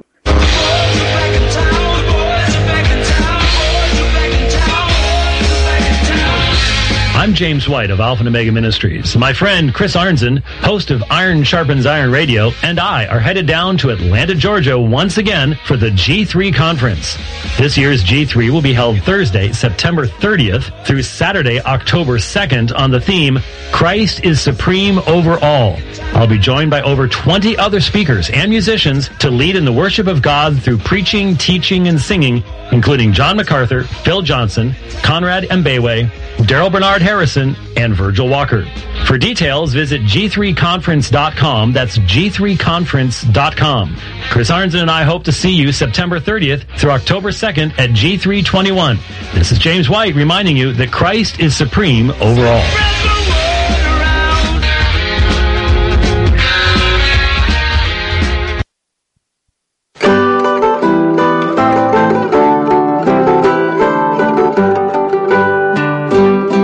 M: I'm James White of Alpha and Omega Ministries. My friend Chris Arnzen, host of Iron Sharpens Iron Radio, and I are headed down to Atlanta, Georgia once again for the G3 Conference. This year's G3 will be held Thursday, September 30th through Saturday, October 2nd on the theme, Christ is Supreme Over All. I'll be joined by over 20 other speakers and musicians to lead in the worship of God through preaching, teaching, and singing, including John MacArthur, Phil Johnson, Conrad Mbewe, Daryl Bernard Harrison, and Virgil Walker. For details, visit g3conference.com. That's g3conference.com. Chris Arnzen and I hope to see you September 30th through October 2nd at G321. This is James White reminding you that Christ is supreme over all.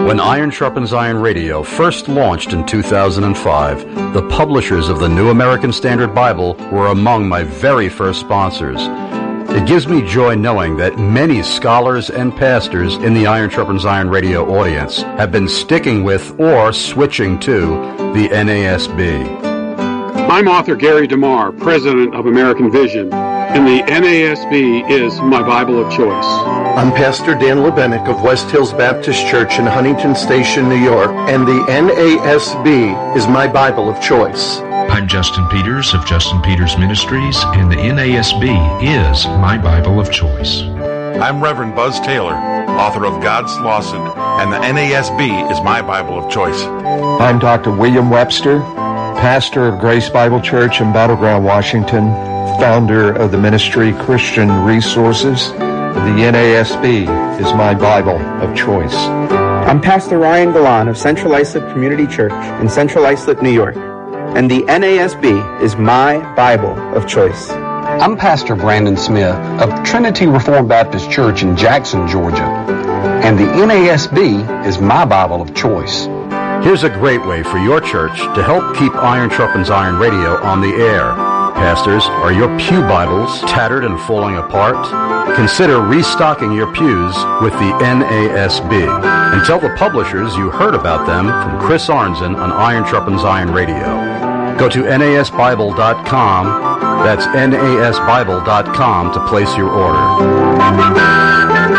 B: When Iron Sharpens Iron Radio first launched in 2005, the publishers of the New American Standard Bible were among my very first sponsors. It gives me joy knowing that many scholars and pastors in the Iron Sharpens Iron Radio audience have been sticking with or switching to the NASB.
N: I'm author Gary DeMar, president of American Vision, and the NASB is my Bible of choice.
O: I'm Pastor Dan Lebenik of West Hills Baptist Church in Huntington Station, New York, and the NASB is my Bible of choice.
D: I'm Justin Peters of Justin Peters Ministries, and the NASB is my Bible of choice.
P: I'm Reverend Buzz Taylor, author of God's Lawson, and the NASB is my Bible of choice.
Q: I'm Dr. William Webster, pastor of Grace Bible Church in Battleground, Washington, founder of the ministry Christian Resources. The NASB is my Bible of choice.
R: I'm Pastor Ryan Galan of Central Islip Community Church in Central Islip, New York, and the NASB is my Bible of choice.
S: I'm Pastor Brandon Smith of Trinity Reformed Baptist Church in Jackson, Georgia, and the NASB is my Bible of choice.
B: Here's a great way for your church to help keep Iron Sharpens Iron Radio on the air. Pastors, are your pew Bibles tattered and falling apart? Consider restocking your pews with the NASB. And tell the publishers you heard about them from Chris Arnzen on Iron Sharpens Iron Radio. Go to nasbible.com, that's nasbible.com, to place your order.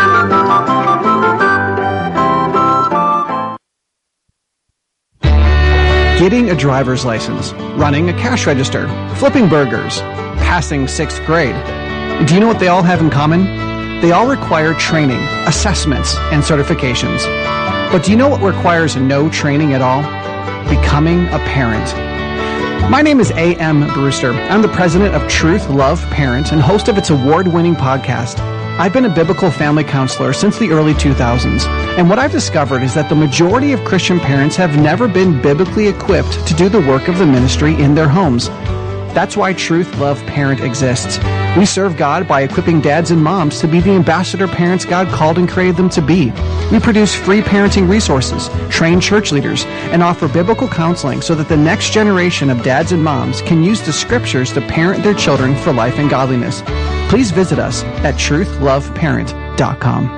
T: Getting a driver's license, running a cash register, flipping burgers, passing 6th grade. Do you know what they all have in common? They all require training, assessments, and certifications. But do you know what requires no training at all? Becoming a parent. My name is A.M. Brewster. I'm the president of Truth Love Parent and host of its award-winning podcast. I've been a biblical family counselor since the early 2000s, and what I've discovered is that the majority of Christian parents have never been biblically equipped to do the work of the ministry in their homes. That's why Truth Love Parent exists. We serve God by equipping dads and moms to be the ambassador parents God called and created them to be. We produce free parenting resources, train church leaders, and offer biblical counseling so that the next generation of dads and moms can use the scriptures to parent their children for life and godliness. Please visit us at truthloveparent.com.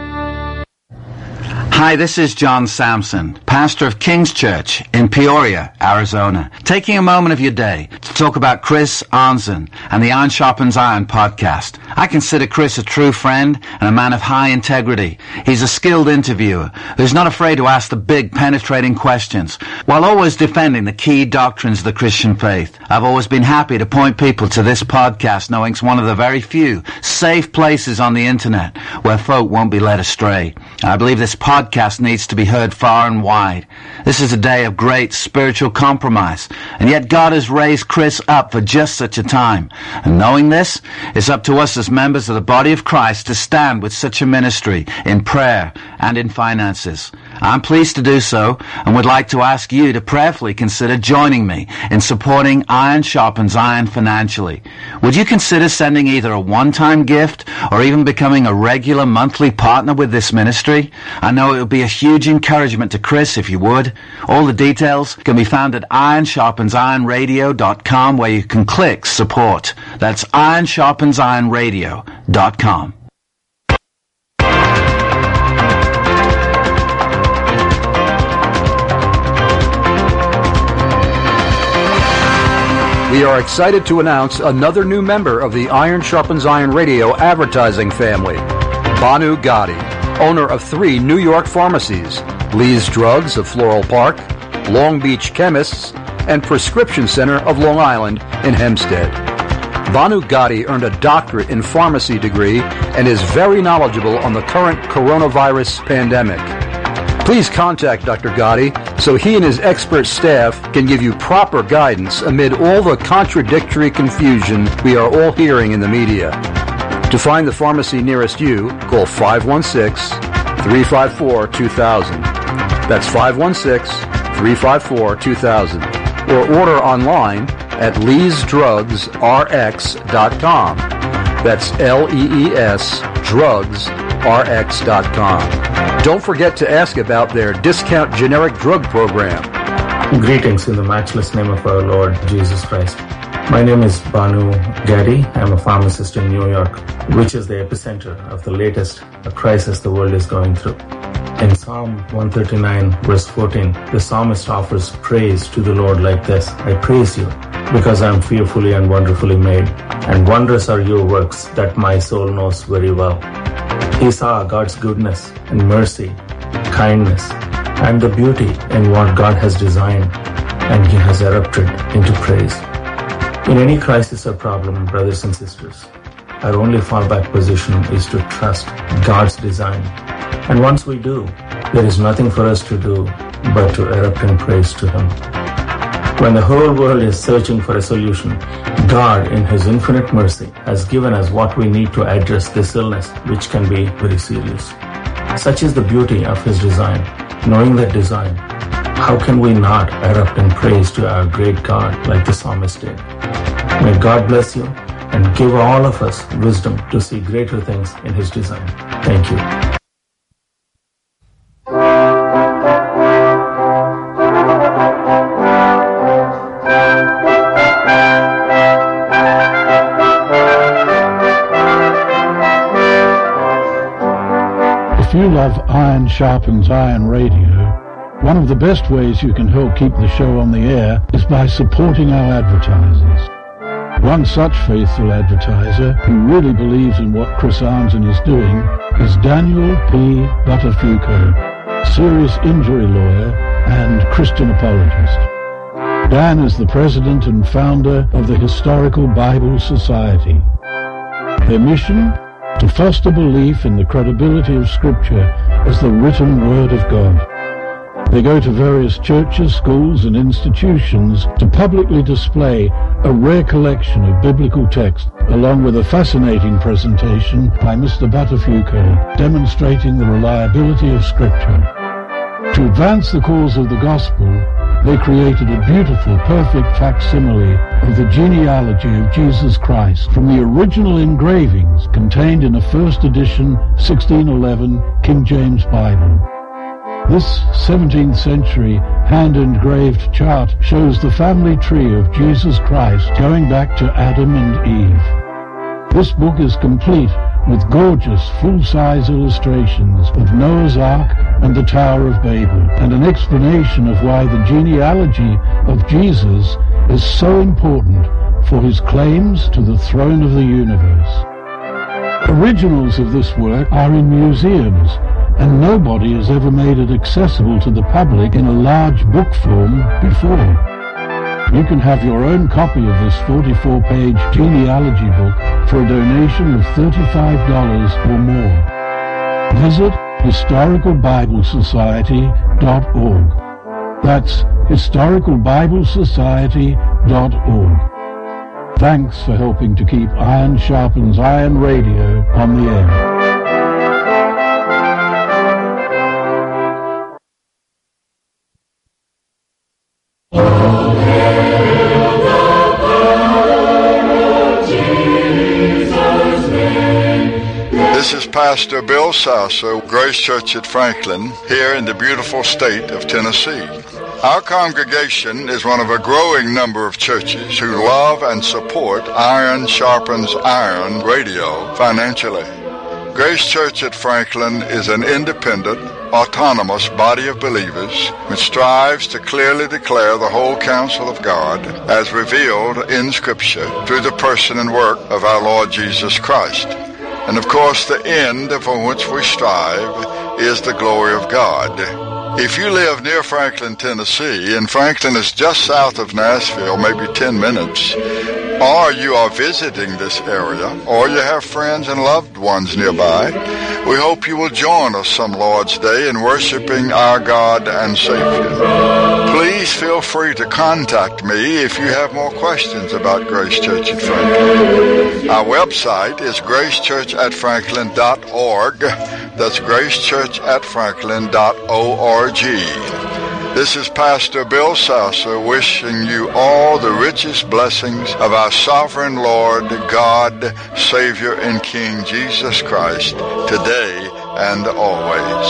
U: Hi, this is John Sampson, pastor of King's Church in Peoria, Arizona, taking a moment of your day to talk about Chris Arnzen and the Iron Sharpens Iron podcast. I consider Chris a true friend and a man of high integrity. He's a skilled interviewer who's not afraid to ask the big, penetrating questions while always defending the key doctrines of the Christian faith. I've always been happy to point people to this podcast, knowing it's one of the very few safe places on the internet where folk won't be led astray. I believe this podcast needs to be heard far and wide. This is a day of great spiritual compromise, and yet God has raised Chris up for just such a time. And knowing this, it's up to us as members of the body of Christ to stand with such a ministry in prayer and in finances. I'm pleased to do so and would like to ask you to prayerfully consider joining me in supporting Iron Sharpens Iron financially. Would you consider sending either a one-time gift or even becoming a regular monthly partner with this ministry? I know it would be a huge encouragement to Chris if you would. All the details can be found at ironsharpensironradio.com, where you can click support. That's ironsharpensironradio.com.
B: We are excited to announce another new member of the Iron Sharpens Iron Radio advertising family, Banu Gotti, owner of 3 New York pharmacies, Lee's Drugs of Floral Park, Long Beach Chemists, and Prescription Center of Long Island in Hempstead. Banu Gotti earned a doctorate in pharmacy degree and is very knowledgeable on the current coronavirus pandemic. Please contact Dr. Gotti so he and his expert staff can give you proper guidance amid all the contradictory confusion we are all hearing in the media. To find the pharmacy nearest you, call 516-354-2000. That's 516-354-2000. Or order online at leesdrugsrx.com. That's LEES drugsrx.com. Don't forget to ask about their discount generic drug program.
A: Greetings in the matchless name of our Lord Jesus Christ. My name is Banu Gaddy. I'm a pharmacist in New York, which is the epicenter of the latest crisis the world is going through. In Psalm 139, verse 14, the psalmist offers praise to the Lord like this: I praise you because I am fearfully and wonderfully made, and wondrous are your works that my soul knows very well. He saw God's goodness and mercy, kindness, and the beauty in what God has designed, and he has erupted into praise. In any crisis or problem, brothers and sisters, our only fallback position is to trust God's design. And once we do, there is nothing for us to do but to erupt in praise to him. When the whole world is searching for a solution, God, in his infinite mercy, has given us what we need to address this illness, which can be very serious. Such is the beauty of his design. Knowing that design, how can we not erupt in praise to our great God like the psalmist did? May God bless you and give all of us wisdom to see greater things in his design. Thank you.
V: If you love Iron Sharpens Iron Radio, one of the best ways you can help keep the show on the air is by supporting our advertisers. One such faithful advertiser who really believes in what Chris Arnzen is doing is Daniel P. Buttafuoco, serious injury lawyer and Christian apologist. Dan is the president and founder of the Historical Bible Society. Their mission? To foster belief in the credibility of Scripture as the written Word of God. They go to various churches, schools, and institutions to publicly display a rare collection of biblical text, along with a fascinating presentation by Mr. Buttafuoco demonstrating the reliability of Scripture. To advance the cause of the gospel, they created a beautiful, perfect facsimile of the genealogy of Jesus Christ from the original engravings contained in a first edition 1611 King James Bible. This 17th century hand-engraved chart shows the family tree of Jesus Christ going back to Adam and Eve. This book is complete with gorgeous full-size illustrations of Noah's Ark and the Tower of Babel, and an explanation of why the genealogy of Jesus is so important for his claims to the throne of the universe. Originals of this work are in museums, and nobody has ever made it accessible to the public in a large book form before. You can have your own copy of this 44-page genealogy book for a donation of $35 or more. Visit historicalbiblesociety.org. That's historicalbiblesociety.org. Thanks for helping to keep Iron Sharpens Iron Radio on the air.
E: This is Pastor Bill Sasser, Grace Church at Franklin, here in the beautiful state of Tennessee. Our congregation is one of a growing number of churches who love and support Iron Sharpens Iron Radio financially. Grace Church at Franklin is an independent, autonomous body of believers which strives to clearly declare the whole counsel of God as revealed in Scripture through the person and work of our Lord Jesus Christ. And of course, the end for which we strive is the glory of God. If you live near Franklin, Tennessee, and Franklin is just south of Nashville, maybe 10 minutes, or you are visiting this area, or you have friends and loved ones nearby, we hope you will join us some Lord's Day in worshiping our God and Savior. Please feel free to contact me if you have more questions about Grace Church at Franklin. Our website is gracechurchatfranklin.org. That's gracechurchatfranklin.org. This is Pastor Bill Sasser wishing you all the richest blessings of our sovereign Lord, God, Savior, and King Jesus Christ today and always.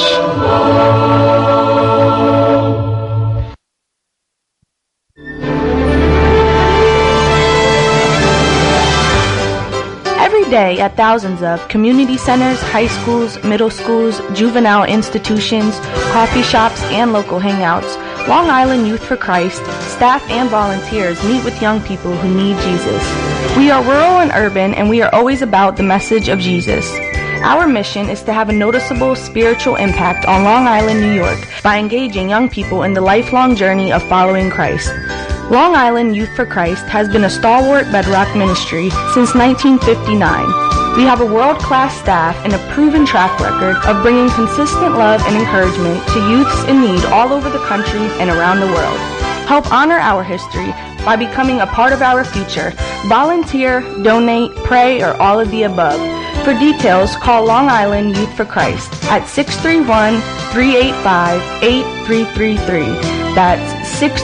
F: Every day at thousands of community centers, high schools, middle schools, juvenile institutions, coffee shops, and local hangouts, Long Island Youth for Christ, staff and volunteers meet with young people who need Jesus. We are rural and urban, and we are always about the message of Jesus. Our mission is to have a noticeable spiritual impact on Long Island, New York, by engaging young people in the lifelong journey of following Christ. Long Island Youth for Christ has been a stalwart bedrock ministry since 1959. We have a world-class staff and a proven track record of bringing consistent love and encouragement to youths in need all over the country and around the world. Help honor our history by becoming a part of our future. Volunteer, donate, pray, or all of the above. For details, call Long Island Youth for Christ at 631-385-8333. That's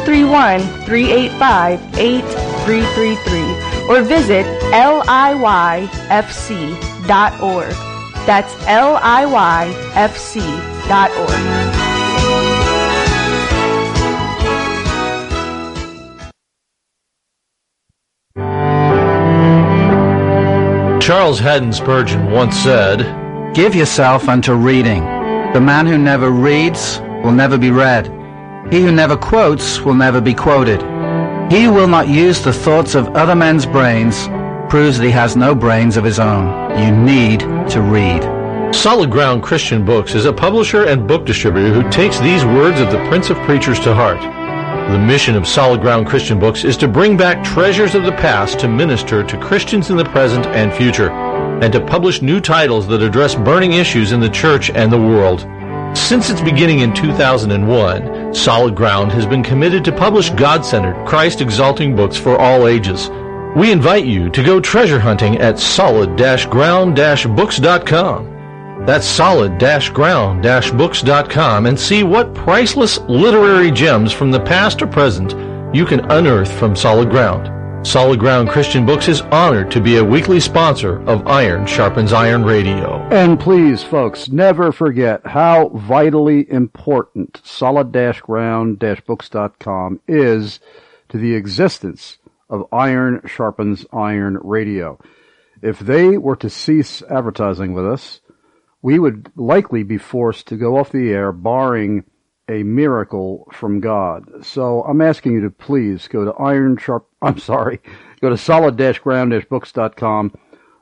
F: 631-385-8333. Or visit liyfc.org. That's liyfc.org.
G: Charles Haddon Spurgeon once said,
U: "Give yourself unto reading. The man who never reads will never be read. He who never quotes will never be quoted. He who will not use the thoughts of other men's brains proves that he has no brains of his own. You need to read."
G: Solid Ground Christian Books is a publisher and book distributor who takes these words of the Prince of Preachers to heart. The mission of Solid Ground Christian Books is to bring back treasures of the past to minister to Christians in the present and future, and to publish new titles that address burning issues in the church and the world. Since its beginning in 2001, Solid Ground has been committed to publish God-centered, Christ-exalting books for all ages. We invite you to go treasure hunting at solid-ground-books.com. That's solid-ground-books.com, and see what priceless literary gems from the past or present you can unearth from Solid Ground. Solid Ground Christian Books is honored to be a weekly sponsor of Iron Sharpens Iron Radio.
B: And please, folks, never forget how vitally important solid-ground-books.com is to the existence of Iron Sharpens Iron Radio. If they were to cease advertising with us, we would likely be forced to go off the air, barring a miracle from God. So I'm asking you to please go to solid-ground-books.com,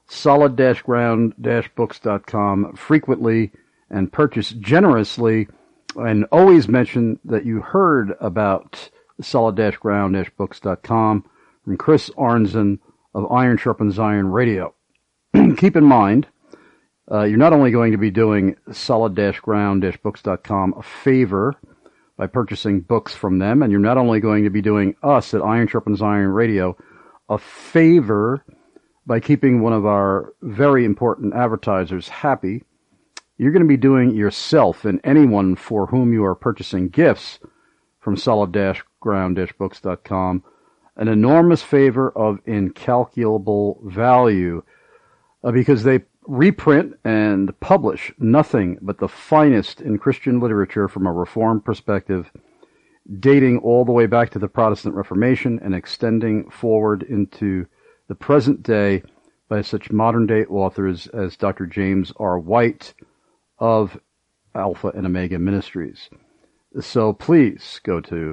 B: solid-ground-books.com frequently, and purchase generously, and always mention that you heard about solid-ground-books.com from Chris Arnzen of Iron Sharpens Iron Radio. Keep in mind, you're not only going to be doing solid-ground-books.com a favor by purchasing books from them, and you're not only going to be doing us at Iron Sharpens Iron Radio a favor by keeping one of our very important advertisers happy, you're going to be doing yourself and anyone for whom you are purchasing gifts from solid-ground-books.com an enormous favor of incalculable value, because they reprint and publish nothing but the finest in Christian literature from a Reformed perspective, dating all the way back to the Protestant Reformation and extending forward into the present day by such modern-day authors as Dr. James R. White of Alpha and Omega Ministries. So please go to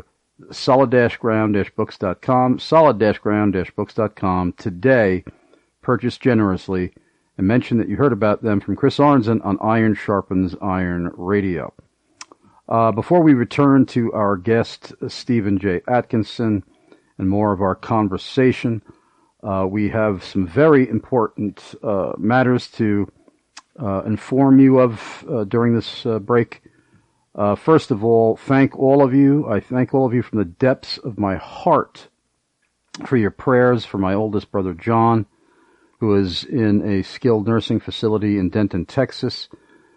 B: solid-ground-books.com, solid-ground-books.com today, purchase generously, and mention that you heard about them from Chris Arnzen on Iron Sharpens Iron Radio. Before we return to our guest, Stephen J. Atkinson, and more of our conversation, we have some very important matters to inform you of during this break. First of all, thank all of you. I thank all of you from the depths of my heart for your prayers for my oldest brother, John, who is in a skilled nursing facility in Denton, Texas.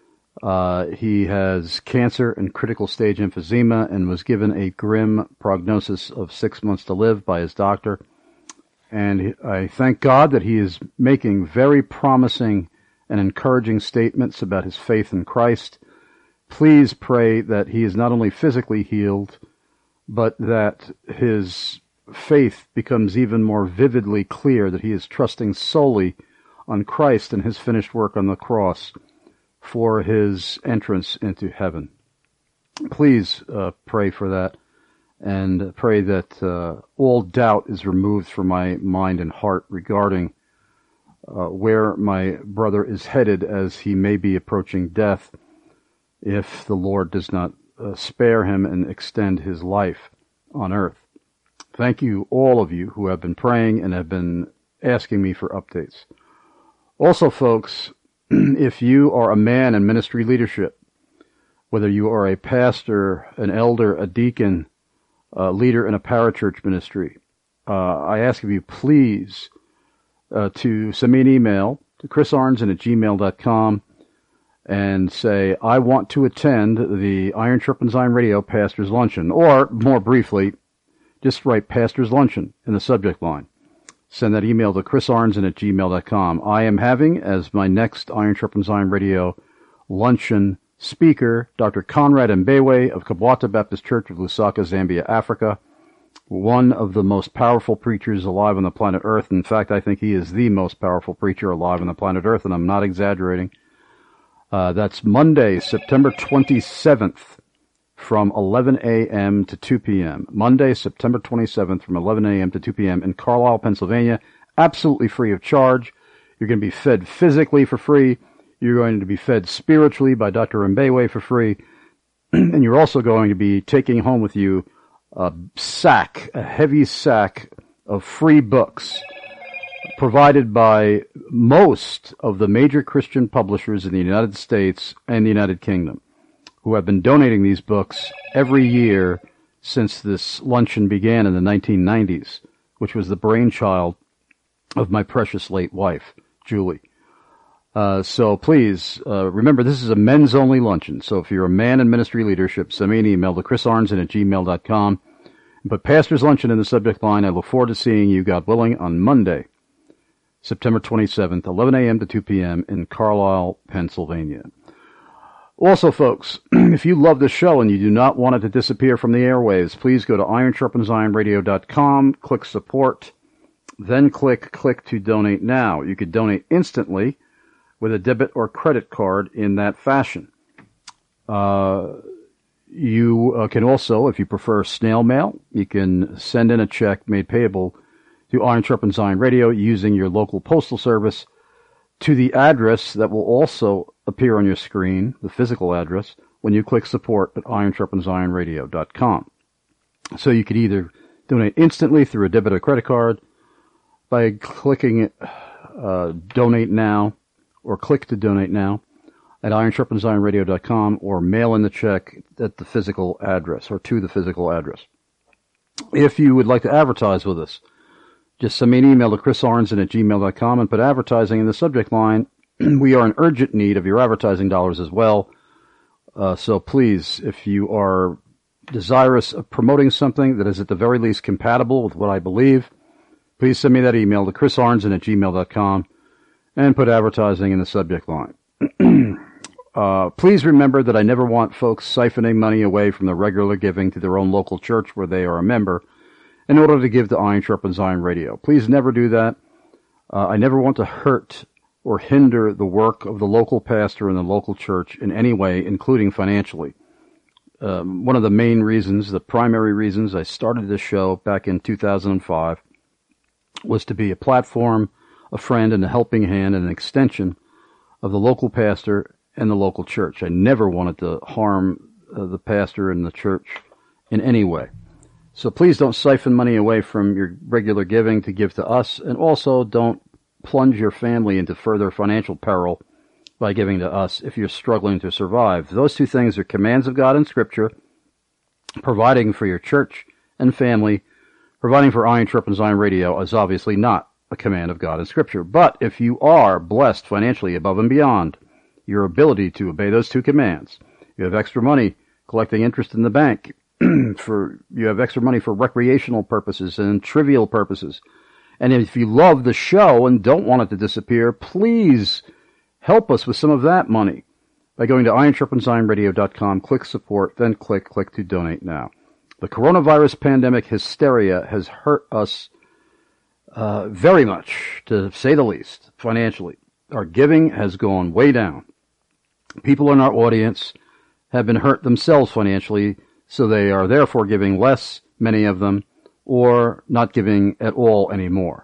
B: He has cancer and critical stage emphysema and was given a grim prognosis of 6 months to live by his doctor. And I thank God that he is making very promising and encouraging statements about his faith in Christ. Please pray that he is not only physically healed, but that his faith becomes even more vividly clear, that he is trusting solely on Christ and his finished work on the cross for his entrance into heaven. Please pray for that, and pray that all doubt is removed from my mind and heart regarding where my brother is headed, as he may be approaching death if the Lord does not spare him and extend his life on earth. Thank you, all of you who have been praying and have been asking me for updates. Also, folks, if you are a man in ministry leadership, whether you are a pastor, an elder, a deacon, a leader in a parachurch ministry, I ask of you, please, to send me an email to chrisarnson@gmail.com and say, I want to attend the Iron Sharpens Iron Radio Pastor's Luncheon, or, more briefly, just write Pastor's Luncheon in the subject line. Send that email to chrisarnson@gmail.com. I am having, as my next Iron Sharpens Iron Radio Luncheon speaker, Dr. Conrad Mbewe of Kabwata Baptist Church of Lusaka, Zambia, Africa, one of the most powerful preachers alive on the planet Earth. In fact, I think he is the most powerful preacher alive on the planet Earth, and I'm not exaggerating. That's Monday, September 27th, from 11 a.m. to 2 p.m. Monday, September 27th, from 11 a.m. to 2 p.m. in Carlisle, Pennsylvania, absolutely free of charge. You're going to be fed physically for free. You're going to be fed spiritually by Dr. Mbewe for free. And you're also going to be taking home with you a heavy sack of free books provided by most of the major Christian publishers in the United States and the United Kingdom, who have been donating these books every year since this luncheon began in the 1990s, which was the brainchild of my precious late wife, Julie. So please, remember, this is a men's-only luncheon. So if you're a man in ministry leadership, send me an email to chrisarnson@gmail.com. Put Pastor's Luncheon in the subject line. I look forward to seeing you, God willing, on Monday, September 27th, 11 a.m. to 2 p.m. in Carlisle, Pennsylvania. Also, folks, if you love the show and you do not want it to disappear from the airwaves, please go to ironsharpensironradio.com, click support, then click to donate now. You could donate instantly with a debit or credit card in that fashion. You can also, if you prefer snail mail, you can send in a check made payable to Iron Sharpens Iron Radio using your local postal service to the address that will also appear on your screen, the physical address, when you click support at ironsharpensironradio.com. So you could either donate instantly through a debit or credit card by clicking donate now, or click to donate now at ironsharpensironradio.com, or mail in the check at the physical address, or to the physical address. If you would like to advertise with us, just send me an email to chrisarnson@gmail.com and put advertising in the subject line. We are in urgent need of your advertising dollars as well. So please, if you are desirous of promoting something that is at the very least compatible with what I believe, please send me that email to chrisarnson@gmail.com and put advertising in the subject line. Please remember that I never want folks siphoning money away from the regular giving to their own local church where they are a member in order to give to Iron Sharpens Iron Radio. Please never do that. I never want to hurt or hinder the work of the local pastor and the local church in any way, including financially. One of the main reasons, the primary reasons I started this show back in 2005 was to be a platform, a friend, and a helping hand and an extension of the local pastor and the local church. I never wanted to harm the pastor and the church in any way. So please don't siphon money away from your regular giving to give to us, and also don't plunge your family into further financial peril by giving to us if you're struggling to survive. Those two things are commands of God in Scripture. Providing for your church and family, providing for Iron Sharpens Iron Radio is obviously not a command of God in Scripture. But if you are blessed financially above and beyond your ability to obey those two commands, you have extra money collecting interest in the bank, you have extra money for recreational purposes and trivial purposes, and if you love the show and don't want it to disappear, please help us with some of that money by going to ironsharpensironradio.com, click support, then click to donate now. The coronavirus pandemic hysteria has hurt us very much, to say the least, financially. Our giving has gone way down. People in our audience have been hurt themselves financially, so they are therefore giving less, many of them, or not giving at all anymore.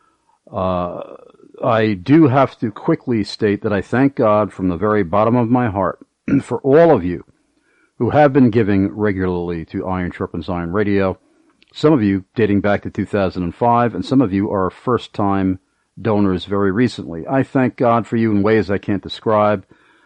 B: I do have to quickly state that I thank God from the very bottom of my heart for all of you who have been giving regularly to Iron Sharpens Iron Radio. Some of you dating back to 2005, and some of you are first-time donors very recently. I thank God for you in ways I can't describe.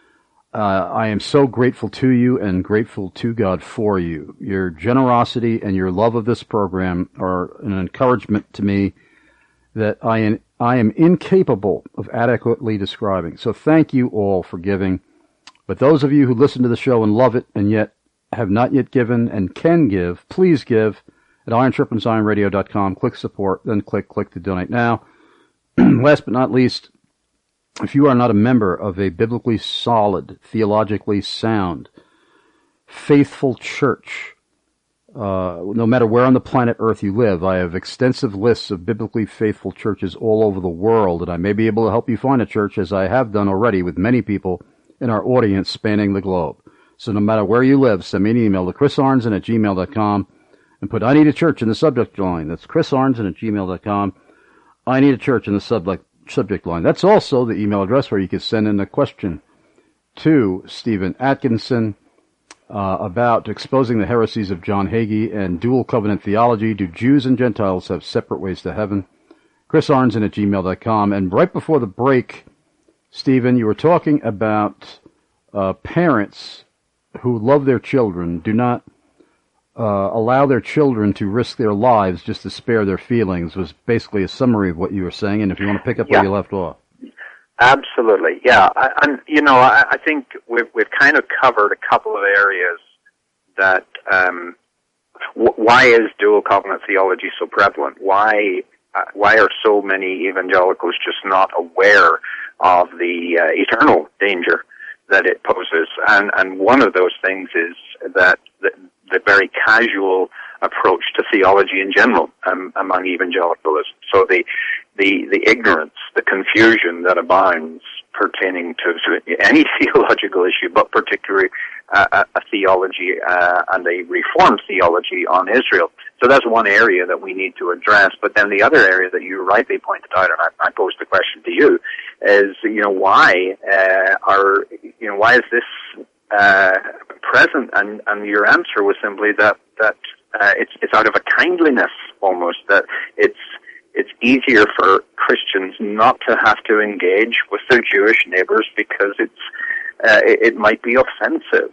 B: I am so grateful to you and grateful to God for you. Your generosity and your love of this program are an encouragement to me that I am incapable of adequately describing. So thank you all for giving. But those of you who listen to the show and love it and yet have not yet given and can give, please give at ironsharpensironradio.com. Click support, then click to donate now. Last but not least, if you are not a member of a biblically solid, theologically sound, faithful church, no matter where on the planet Earth you live, I have extensive lists of biblically faithful churches all over the world, and I may be able to help you find a church, as I have done already with many people in our audience spanning the globe. So no matter where you live, send me an email to chrisarnson@gmail.com and put I need a church in the subject line. That's chrisarnson@gmail.com. I need a church in the subject line. That's also the email address where you can send in a question to Stephen Atkinson about exposing the heresies of John Hagee and dual covenant theology. Do Jews and Gentiles have separate ways to heaven? chrisarnson@gmail.com. And right before the break, Stephen, you were talking about parents who love their children, do not allow their children to risk their lives just to spare their feelings, was basically a summary of what you were saying. And if you want to pick up where you left off.
C: Absolutely, yeah. I think we've kind of covered a couple of areas that why is dual covenant theology so prevalent? Why are so many evangelicals just not aware of the eternal danger that it poses? And one of those things is that the very casual approach to theology in general among evangelicalism. So the ignorance, the confusion that abounds pertaining to any theological issue, but particularly a theology and a reformed theology on Israel. So that's one area that we need to address. But then the other area that you rightly pointed out, and I posed the question to you, is why is this present? And your answer was simply that it's out of a kindliness almost, that it's easier for Christians not to have to engage with their Jewish neighbors because it might be offensive.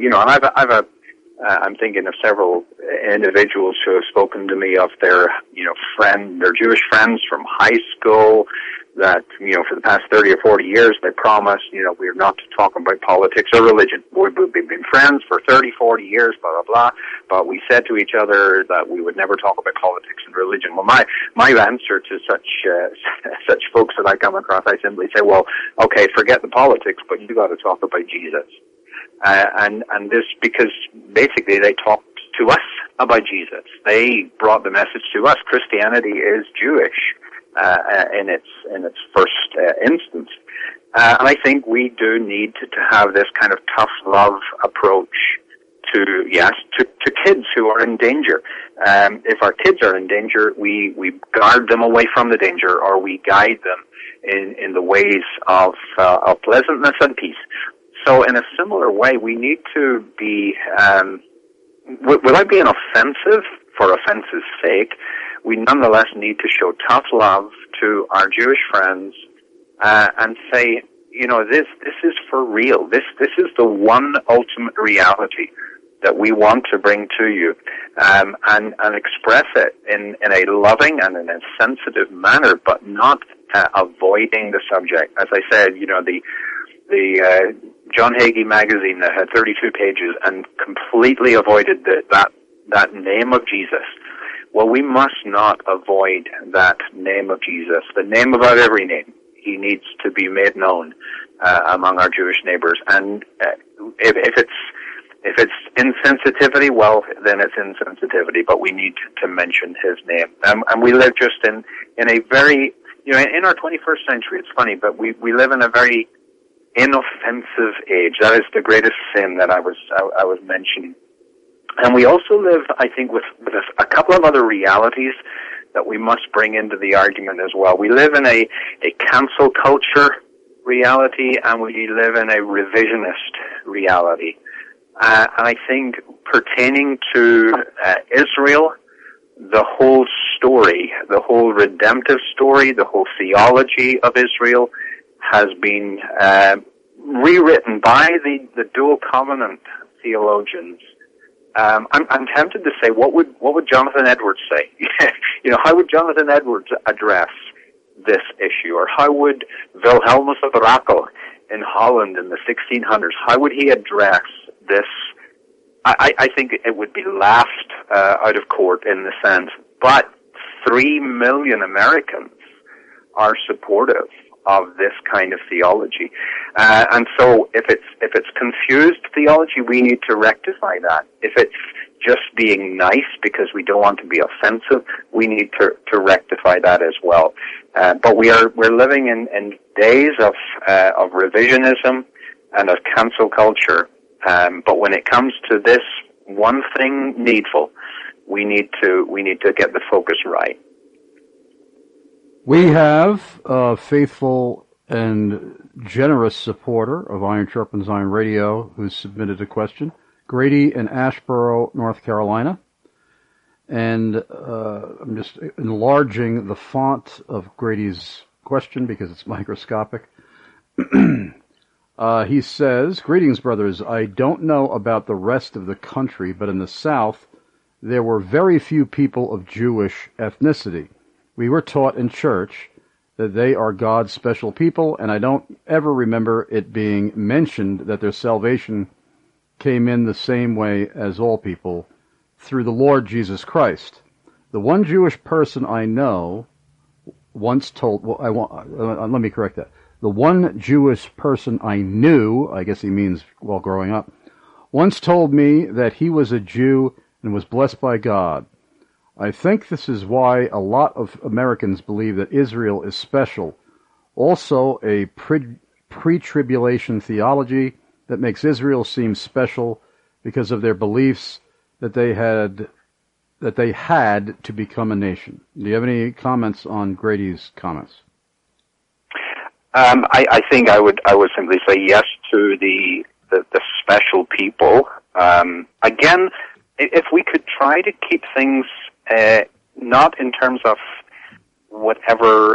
C: I'm thinking of several individuals who have spoken to me of their Jewish friends from high school that, for the past 30 or 40 years they promised, we're not to talk about politics or religion. We've been friends for 30, 40 years, blah, blah, blah, but we said to each other that we would never talk about politics and religion. Well, my answer to such folks that I come across, I simply say, well, okay, forget the politics, but you got to talk about Jesus. And this, because basically they talked to us about Jesus. They brought the message to us. Christianity is Jewish in its first instance. And I think we do need to have this kind of tough love approach to kids who are in danger. If our kids are in danger, we guard them away from the danger, or we guide them in the ways of pleasantness and peace. So in a similar way, we need to be, without being offensive for offense's sake, we nonetheless need to show tough love to our Jewish friends and say, this is for real. This is the one ultimate reality that we want to bring to you, and express it in a loving and in a sensitive manner, but not avoiding the subject. As I said, the John Hagee magazine that had 32 pages and completely avoided that name of Jesus. Well, we must not avoid that name of Jesus, the name above every name. He needs to be made known. among our Jewish neighbors. And if it's insensitivity, well, then it's insensitivity, but we need to mention his name. And we live just in a very, in our 21st century, it's funny, but we live in a very inoffensive age. That is the greatest sin that I was mentioning. And we also live, I think, with a couple of other realities that we must bring into the argument as well. We live in a cancel culture reality, and we live in a revisionist reality. And I think pertaining to Israel, the whole story, the whole redemptive story, the whole theology of Israel has been rewritten by the dual covenant theologians. I'm tempted to say, what would Jonathan Edwards say? How would Jonathan Edwards address this issue? Or how would Wilhelmus of Rakel in Holland in the 1600s, how would he address this? I think it would be laughed out of court in the sense, but 3 million Americans are supportive of this kind of theology. And so if it's confused theology, we need to rectify that. If it's just being nice because we don't want to be offensive, we need to rectify that as well. But we're living in days of revisionism and of cancel culture. But when it comes to this one thing needful, we need to get the focus right.
B: We have a faithful and generous supporter of Iron Sharpens Iron Radio who's submitted a question. Grady in Asheboro, North Carolina. And I'm just enlarging the font of Grady's question because it's microscopic. He says, "Greetings, brothers. I don't know about the rest of the country, but in the South, there were very few people of Jewish ethnicity. We were taught in church that they are God's special people, and I don't ever remember it being mentioned that their salvation came in the same way as all people, through the Lord Jesus Christ. The one Jewish person I know once told..." let me correct that. The one Jewish person I knew, I guess he means while growing up, once told me that he was a Jew and was blessed by God. I think this is why a lot of Americans believe that Israel is special. Also, a pre-tribulation theology that makes Israel seem special because of their beliefs that they had to become a nation. Do you have any comments on Grady's comments?
C: I think I would simply say yes to the special people. Again, if we could try to keep things not in terms of whatever,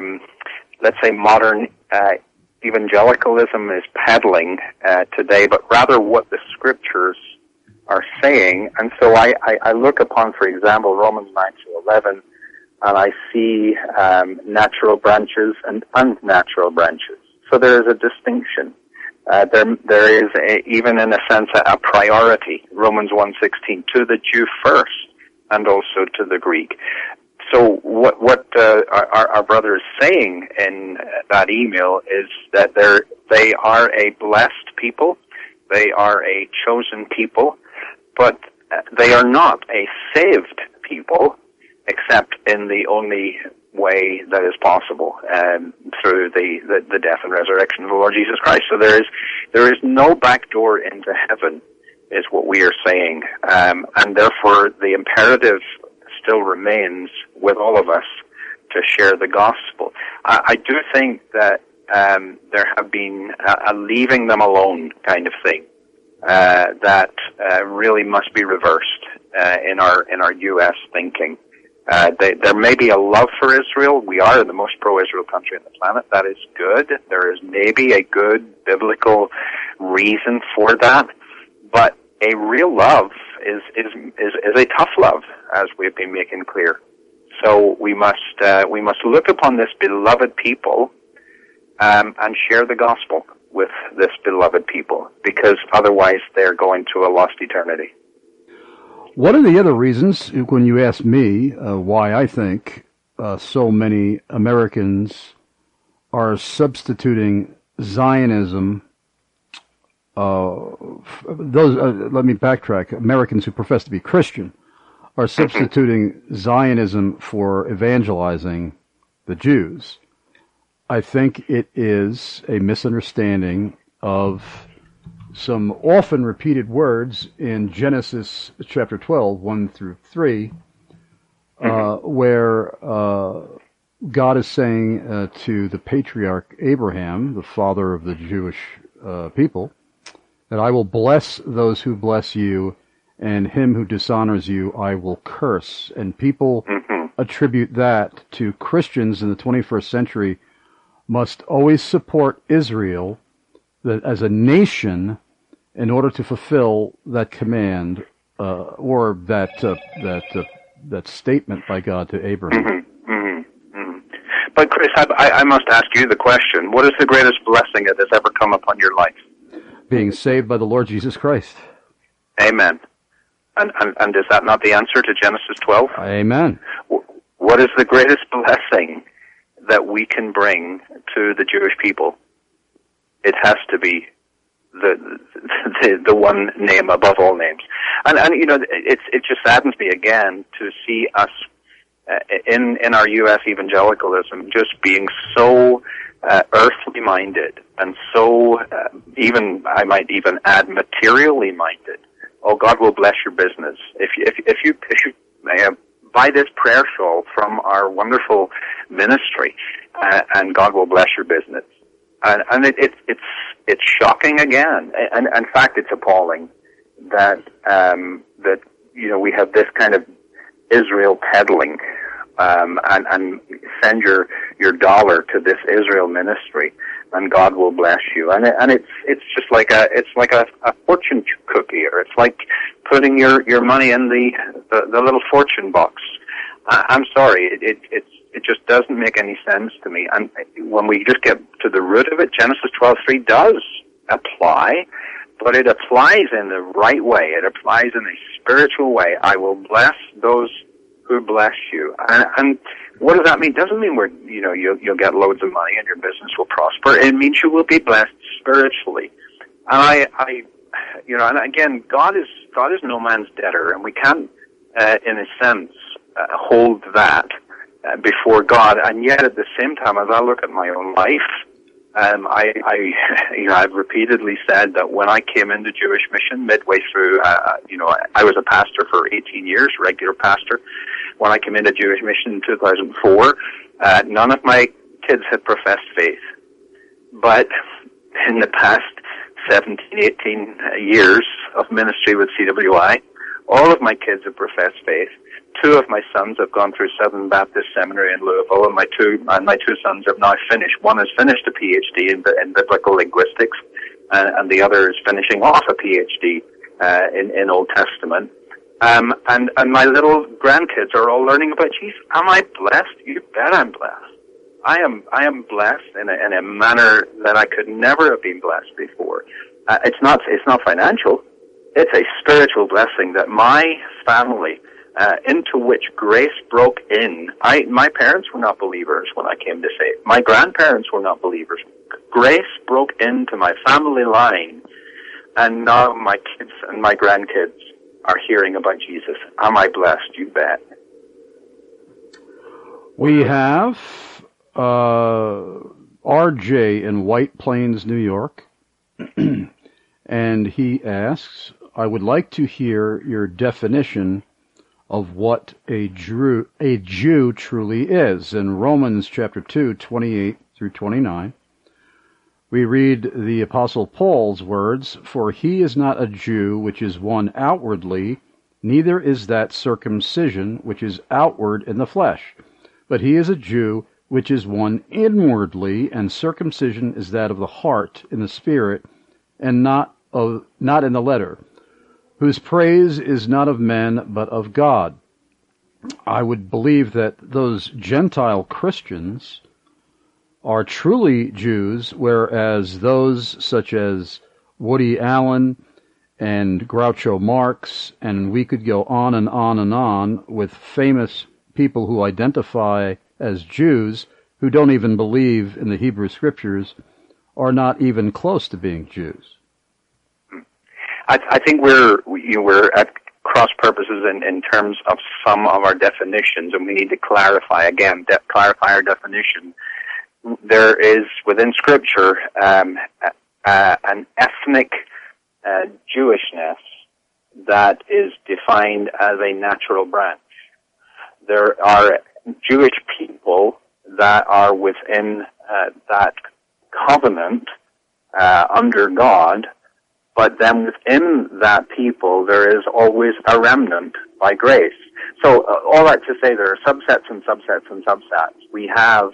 C: let's say, modern evangelicalism is peddling today, but rather what the scriptures are saying. And so I look upon, for example, Romans 9:11, and I see natural branches and unnatural branches. So there is a distinction. There is even in a sense a priority. Romans 1:16 to the Jew first, and also to the Greek. So what our brother is saying in that email is that they are a blessed people, they are a chosen people, but they are not a saved people, except in the only way that is possible, through the death and resurrection of the Lord Jesus Christ. So there is no back door into heaven, is what we are saying, and therefore the imperative still remains with all of us to share the gospel. I do think that there have been a leaving them alone kind of thing that really must be reversed in our U.S. thinking. There may be a love for Israel. We are the most pro-Israel country on the planet. That is good. There is maybe a good biblical reason for that, but a real love is a tough love, as we've been making clear. So we must look upon this beloved people and share the gospel with this beloved people, because otherwise they're going to a lost eternity.
B: One of the other reasons, when you ask me why I think so many Americans are substituting Zionism, let me backtrack, Americans who profess to be Christian are substituting Zionism for evangelizing the Jews. I think it is a misunderstanding of some often repeated words in Genesis chapter 12, 1 through 3, where God is saying to the patriarch Abraham, the father of the Jewish people, that I will bless those who bless you, and him who dishonors you I will curse. And people attribute that to Christians in the 21st century must always support Israel as a nation in order to fulfill that command or that statement by God to Abraham.
C: But Chris, I must ask you the question: what is the greatest blessing that has ever come upon your life?
B: Being saved by the Lord Jesus Christ.
C: Amen. And is that not the answer to Genesis 12?
B: Amen.
C: What is the greatest blessing that we can bring to the Jewish people? It has to be the one name above all names. And you know, it just saddens me again to see us in our U.S. evangelicalism just being so earthly minded and so even, I might even add, materially minded. Oh, God will bless your business. If you buy this prayer shawl from our wonderful ministry, and God will bless your business. And it's shocking again. And in fact, it's appalling that you know, we have this kind of Israel peddling, and send your dollar to this Israel ministry, and God will bless you. And it's just like a fortune cookie, or it's like putting your money in the little fortune box. I'm sorry, it just doesn't make any sense to me. And when we just get to the root of it, Genesis 12:3 does apply, but it applies in the right way. It applies in a spiritual way. I will bless those who bless you. And what does that mean? It doesn't mean you'll get loads of money and your business will prosper. It means you will be blessed spiritually. And and again, God is no man's debtor, and we can't, in a sense, hold that before God. And yet, at the same time, as I look at my own life, I've repeatedly said that when I came into Jewish mission midway through, I was a pastor for 18 years, regular pastor. When I came into Jewish mission in 2004, none of my kids had professed faith. But in the past 17, 18 years of ministry with CWI, all of my kids have professed faith. 2 of my sons have gone through Southern Baptist Seminary in Louisville, and my two sons have now finished. One has finished a PhD in biblical linguistics, and the other is finishing off a PhD in Old Testament. And my little grandkids are all learning about Jesus. Am I blessed? You bet I'm blessed. I am blessed in a manner that I could never have been blessed before. It's not financial. It's a spiritual blessing that my family, into which grace broke in. My parents were not believers when I came to faith. My grandparents were not believers. Grace broke into my family line, and now my kids and my grandkids are hearing about Jesus. Am I blessed? You bet.
B: We have RJ in White Plains, New York, and he asks, I would like to hear your definition of what a Jew truly is. In Romans chapter 2, 28 through 29, we read the Apostle Paul's words, For he is not a Jew which is one outwardly, neither is that circumcision which is outward in the flesh, but he is a Jew which is one inwardly, and circumcision is that of the heart in the spirit, and not in the letter, whose praise is not of men, but of God. I would believe that those Gentile Christians are truly Jews, whereas those such as Woody Allen and Groucho Marx, and we could go on and on and on with famous people who identify as Jews, who don't even believe in the Hebrew Scriptures, are not even close to being Jews?
C: I think we're at cross purposes in terms of some of our definitions, and we need to clarify clarify our definition. There is within Scripture an ethnic Jewishness that is defined as a natural branch. There are Jewish people that are within that covenant under God, but then within that people there is always a remnant by grace. So all that to say, there are subsets and subsets and subsets. We have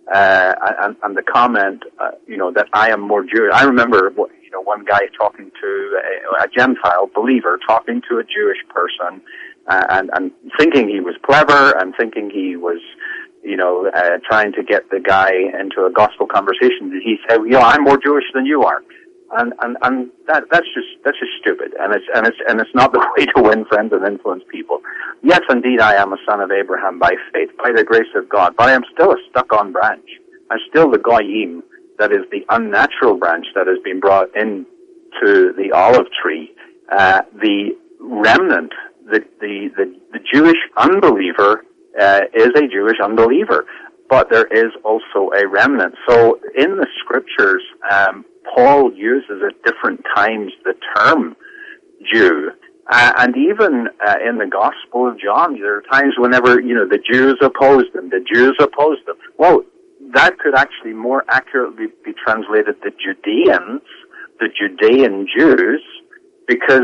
C: and the comment, that I am more Jewish. I remember, one guy talking to a Gentile believer, talking to a Jewish person, and thinking he was clever and thinking he was, trying to get the guy into a gospel conversation. He said, I'm more Jewish than you are. And that's just stupid. And it's not the way to win friends and influence people. Yes, indeed, I am a son of Abraham by faith, by the grace of God, but I am still a stuck-on branch. I'm still the goyim, that is the unnatural branch that has been brought into the olive tree. The remnant, the Jewish unbeliever, is a Jewish unbeliever, but there is also a remnant. So in the scriptures, Paul uses at different times the term Jew. And even in the Gospel of John, there are times whenever, the Jews opposed them, Well, that could actually more accurately be translated the Judeans, the Judean Jews, because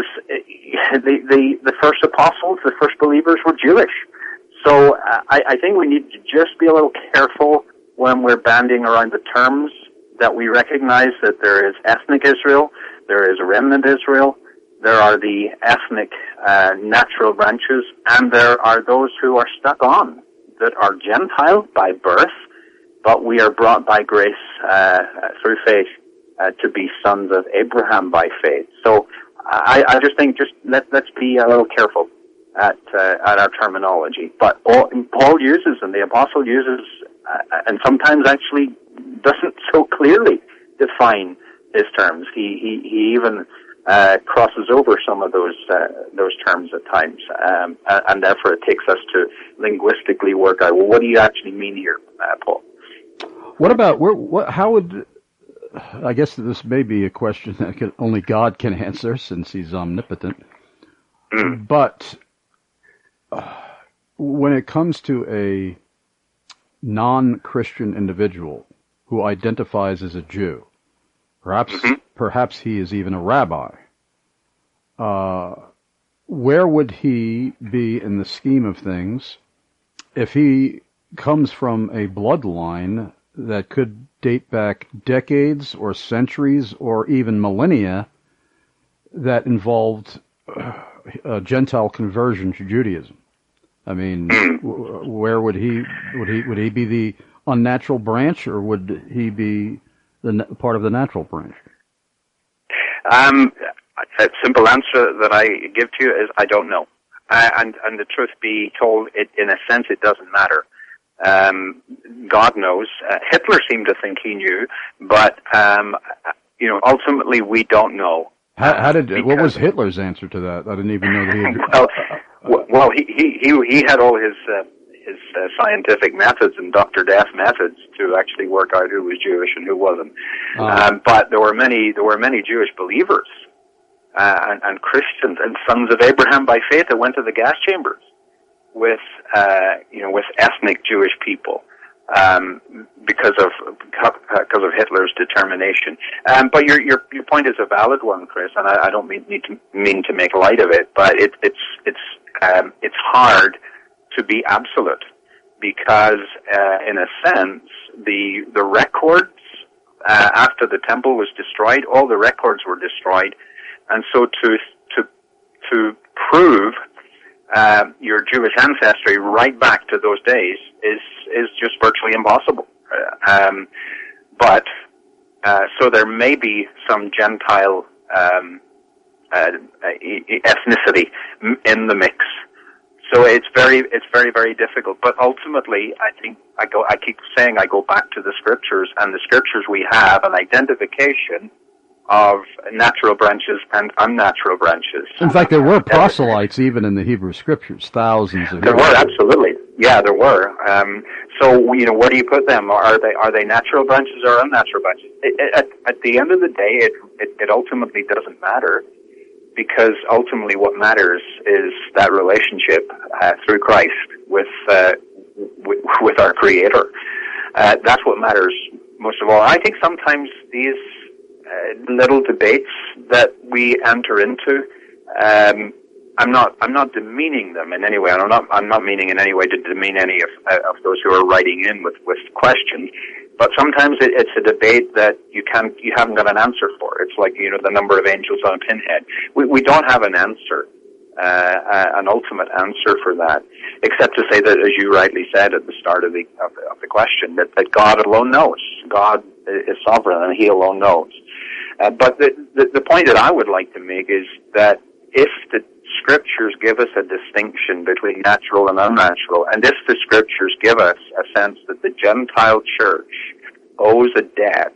C: the first apostles, the first believers were Jewish. So I think we need to just be a little careful when we're banding around the terms, that we recognize that there is ethnic Israel, there is remnant Israel, there are the ethnic natural branches, and there are those who are stuck on, that are Gentile by birth, but we are brought by grace through faith to be sons of Abraham by faith. So I just think let's be a little careful at our terminology. But Paul uses, and the apostle uses, and sometimes actually doesn't so clearly define his terms. He even crosses over some of those terms at times, and therefore it takes us to linguistically work out, well, what do you actually mean here, Paul?
B: What about how would? I guess this may be a question that only God can answer, since He's omnipotent. But when it comes to a non-Christian individual who identifies as a Jew, perhaps he is even a rabbi, where would he be in the scheme of things if he comes from a bloodline that could date back decades or centuries or even millennia that involved Gentile conversion to Judaism? I mean, where would he be the unnatural branch, or would he be the part of the natural branch?
C: A simple answer that I give to you is I don't know. And the truth be told, in a sense, it doesn't matter. God knows. Hitler seemed to think he knew, but ultimately we don't know.
B: What was Hitler's answer to that? I didn't even know that he had...
C: Well, he had all his scientific methods and Dr. Death methods to actually work out who was Jewish and who wasn't. But there were many Jewish believers and Christians and sons of Abraham by faith that went to the gas chambers with ethnic Jewish people because of Hitler's determination. But your point is a valid one, Chris, and I don't mean to make light of it, but it's hard to be absolute, because in a sense the records after the temple was destroyed, all the records were destroyed, and so to prove your Jewish ancestry right back to those days is just virtually impossible. So there may be some Gentile ethnicity in the mix. So it's very, very difficult. But ultimately, I think I keep saying I go back to the scriptures, and the scriptures we have an identification of natural branches and unnatural branches.
B: In fact, there were proselytes even in the Hebrew scriptures, thousands of
C: There were, absolutely. Yeah, there were. So, where do you put them? Are they natural branches or unnatural branches? At the end of the day, it ultimately doesn't matter, because ultimately what matters is that relationship through Christ with our Creator. That's what matters most of all. I think sometimes these little debates that we enter into, I'm not demeaning them in any way. I'm not meaning in any way to demean any of those who are writing in with questions. But sometimes it's a debate that you haven't got an answer for. It's like, the number of angels on a pinhead. We don't have an answer, an ultimate answer for that, except to say that, as you rightly said at the start of the question, that God alone knows. God is sovereign, and He alone knows. But the point that I would like to make is that if the scriptures give us a distinction between natural and unnatural, and if the scriptures give us a sense that the Gentile church owes a debt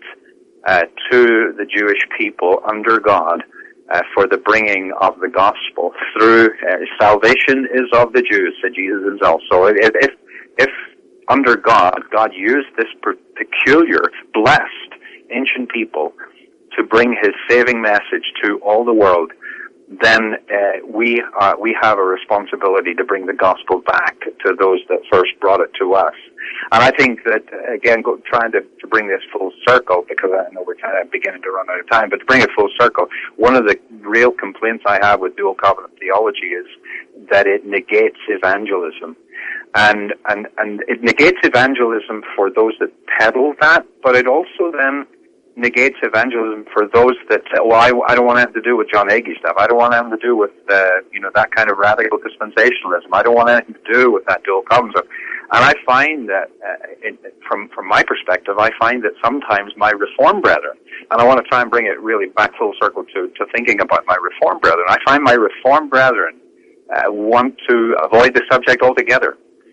C: to the Jewish people under God for the bringing of the gospel through salvation is of the Jews, said Jesus himself. So if under God used this peculiar, blessed, ancient people to bring His saving message to all the world, then we have a responsibility to bring the gospel back to those that first brought it to us. And I think that, again, trying to bring this full circle, because I know we're kind of beginning to run out of time, but to bring it full circle, one of the real complaints I have with dual covenant theology is that it negates evangelism. And it negates evangelism for those that peddle that, but it also then negates evangelism for those that say, well, I don't want anything to do with John Hagee stuff. I don't want anything to do with, that kind of radical dispensationalism. I don't want anything to do with that dual covenant stuff. And I find that, from my perspective, I find that sometimes my Reformed brethren, and I want to try and bring it really back full circle to thinking about my Reformed brethren, I find my Reformed brethren want to avoid the subject altogether.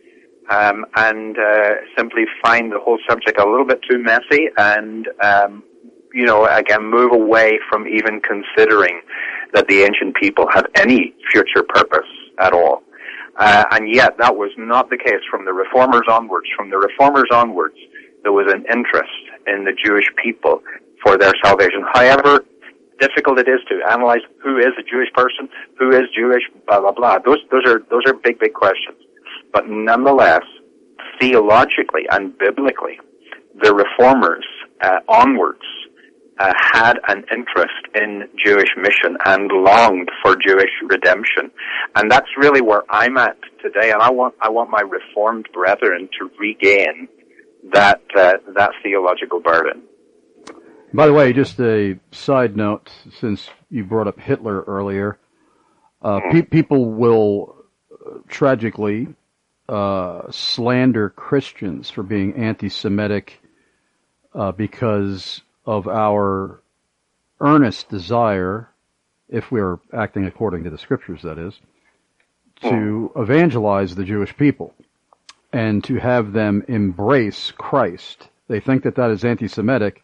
C: And simply find the whole subject a little bit too messy, and again, move away from even considering that the ancient people had any future purpose at all. And yet, that was not the case from the Reformers onwards. From the Reformers onwards, there was an interest in the Jewish people for their salvation. However difficult it is to analyze who is a Jewish person, who is Jewish, blah blah blah. Those are big questions. But nonetheless, theologically and biblically, the Reformers onwards had an interest in Jewish mission and longed for Jewish redemption. And that's really where I'm at today, and I want my Reformed brethren to regain that theological burden.
B: By the way, just a side note, since you brought up Hitler earlier, people will tragically slander Christians for being anti-Semitic because of our earnest desire, if we're acting according to the scriptures, that is, to evangelize the Jewish people and to have them embrace Christ. They think that is anti-Semitic,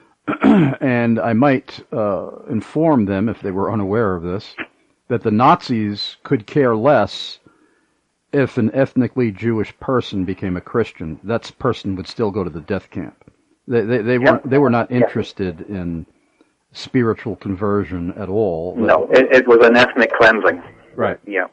B: and I might inform them, if they were unaware of this, that the Nazis could care less if an ethnically Jewish person became a Christian. That person would still go to the death camp. They were not interested in spiritual conversion at all.
C: No, it was an ethnic cleansing.
B: Right.
C: Yeah.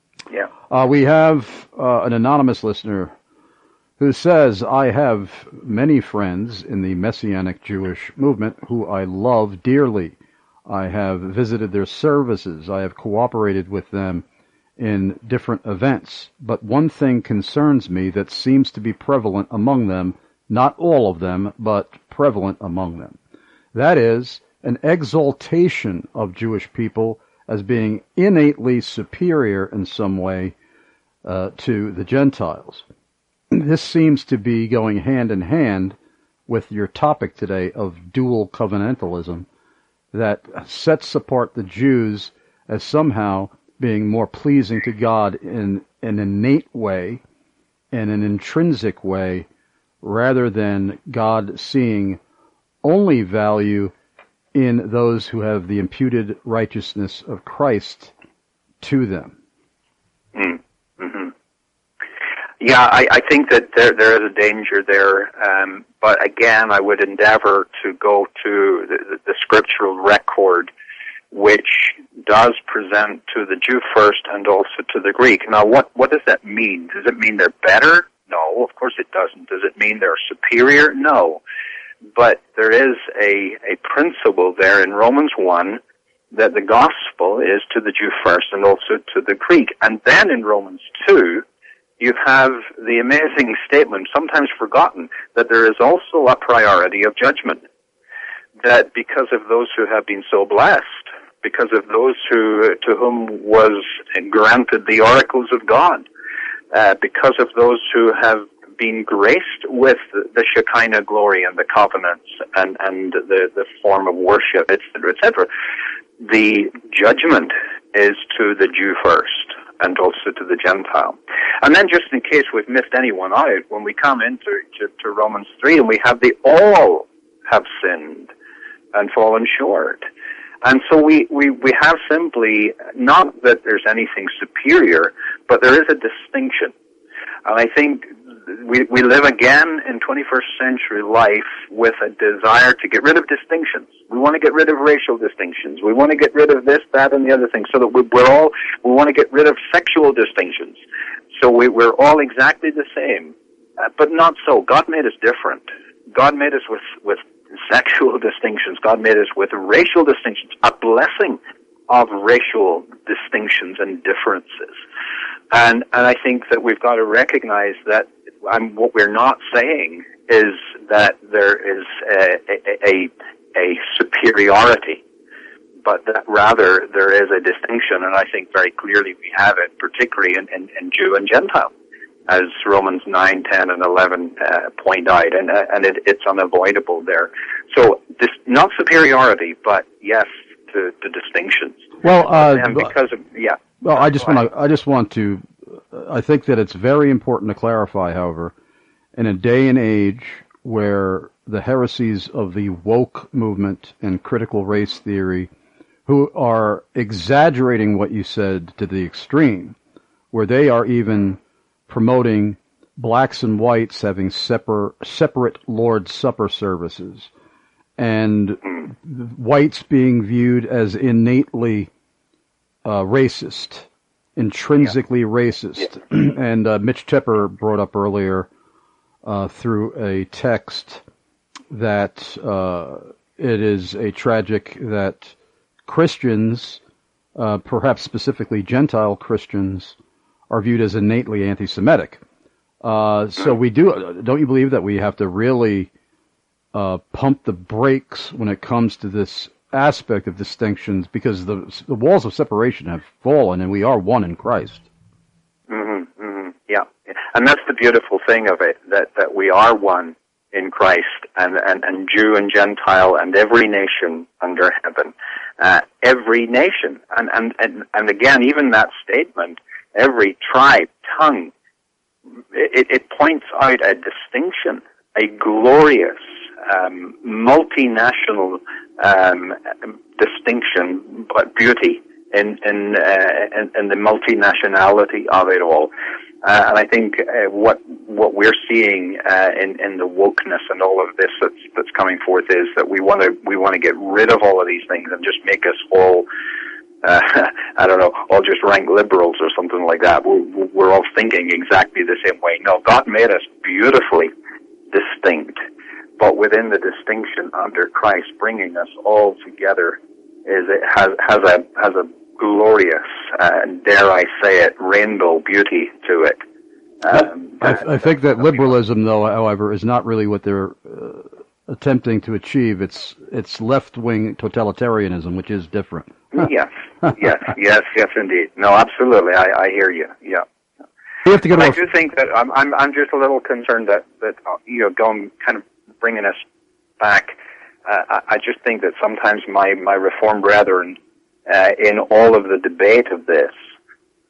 B: We have an anonymous listener who says, I have many friends in the Messianic Jewish movement who I love dearly. I have visited their services. I have cooperated with them in different events. But one thing concerns me that seems to be prevalent among them, not all of them, but prevalent among them. That is, an exaltation of Jewish people as being innately superior in some way to the Gentiles. This seems to be going hand in hand with your topic today of dual covenantalism that sets apart the Jews as somehow being more pleasing to God in an innate way, in an intrinsic way, rather than God seeing only value in those who have the imputed righteousness of Christ to them.
C: Mm-hmm. Yeah, I think that there is a danger there, but again, I would endeavor to go to the scriptural record, which does present to the Jew first and also to the Greek. Now, what does that mean? Does it mean they're better? No, of course it doesn't. Does it mean they're superior? No. But there is a principle there in Romans 1 that the gospel is to the Jew first and also to the Greek. And then in Romans 2, you have the amazing statement, sometimes forgotten, that there is also a priority of judgment. That because of those who have been so blessed, because of those to whom was granted the oracles of God, because of those who have been graced with the Shekinah glory and the covenants and the form of worship, etc., etc., the judgment is to the Jew first and also to the Gentile. And then just in case we've missed anyone out, when we come into Romans 3 and we have the all have sinned and fallen short. And so we have simply, not that there's anything superior, but there is a distinction. And I think we live again in 21st century life with a desire to get rid of distinctions. We want to get rid of racial distinctions. We want to get rid of this, that, and the other thing, so that we want to get rid of sexual distinctions. So we're all exactly the same. But not so. God made us different. God made us with sexual distinctions. God made us with racial distinctions. A blessing of racial distinctions and differences. And I think that we've got to recognize that what we're not saying is that there is a superiority, but that rather there is a distinction, and I think very clearly we have it, particularly in Jew and Gentile, as Romans 9, 10, and 11 point out, and it's unavoidable there. So this, not superiority, but yes to distinctions.
B: Well,
C: and because of
B: Well, I just want to. I think that it's very important to clarify, however, in a day and age where the heresies of the woke movement and critical race theory, who are exaggerating what you said to the extreme, where they are even promoting blacks and whites having separate Lord's Supper services, and whites being viewed as innately racist, intrinsically racist. And Mitch Tepper brought up earlier through a text that it is a tragic that Christians, perhaps specifically Gentile Christians, are viewed as innately anti-Semitic. So we don't you believe that we have to really pump the brakes when it comes to this aspect of distinctions, because the walls of separation have fallen and we are one in Christ?
C: Yeah. And that's the beautiful thing of it, that we are one in Christ, and Jew and Gentile and every nation under heaven. Every nation. And again, even that statement, every tribe, tongue, it points out a distinction, a glorious, multinational distinction, but beauty in the multinationality of it all. And I think what we're seeing in the wokeness and all of this that's coming forth is that we want to get rid of all of these things and just make us all I don't know, all just rank liberals or something like that. We're all thinking exactly the same way. No, God made us beautifully distinct, but within the distinction under Christ, bringing us all together has a glorious, dare I say it, rainbow beauty to it.
B: I think that liberalism, though, however, is not really what they're attempting to achieve. It's left-wing totalitarianism, which is different.
C: Yes, indeed. No, absolutely. I hear you. Yeah.
B: You have to
C: I do think that I'm just a little concerned that going kind of bringing us back. I just think that sometimes my Reformed brethren, in all of the debate of this,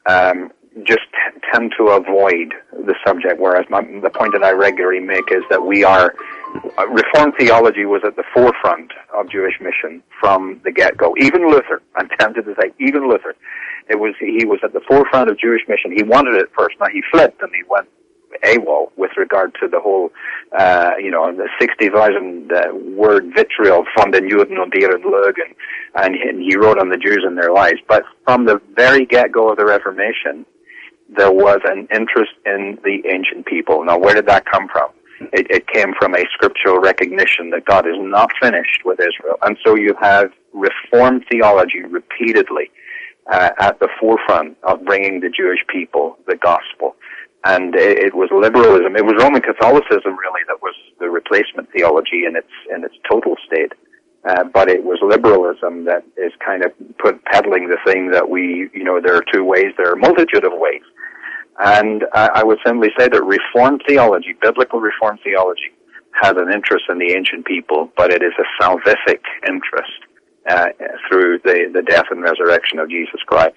C: just tend to avoid the subject, whereas the point that I regularly make is that Reformed theology was at the forefront of Jewish mission from the get-go. Even Luther, I'm tempted to say, even Luther, he was at the forefront of Jewish mission. He wanted it first. Now, he flipped and he went AWOL with regard to the whole, the 60,000 word vitriol von den Juden und ihren Lügen, and he wrote on the Jews and their lies. But from the very get-go of the Reformation, there was an interest in the ancient people. Now, where did that come from? It came from a scriptural recognition that God is not finished with Israel. And so you have Reformed theology repeatedly at the forefront of bringing the Jewish people the gospel. And it was liberalism. It was Roman Catholicism, really, that was the replacement theology in its total state. But it was liberalism that is kind of peddling the thing that there are two ways, there are a multitude of ways. And I would simply say that Reformed theology, biblical Reformed theology, has an interest in the ancient people, but it is a salvific interest through the death and resurrection of Jesus Christ.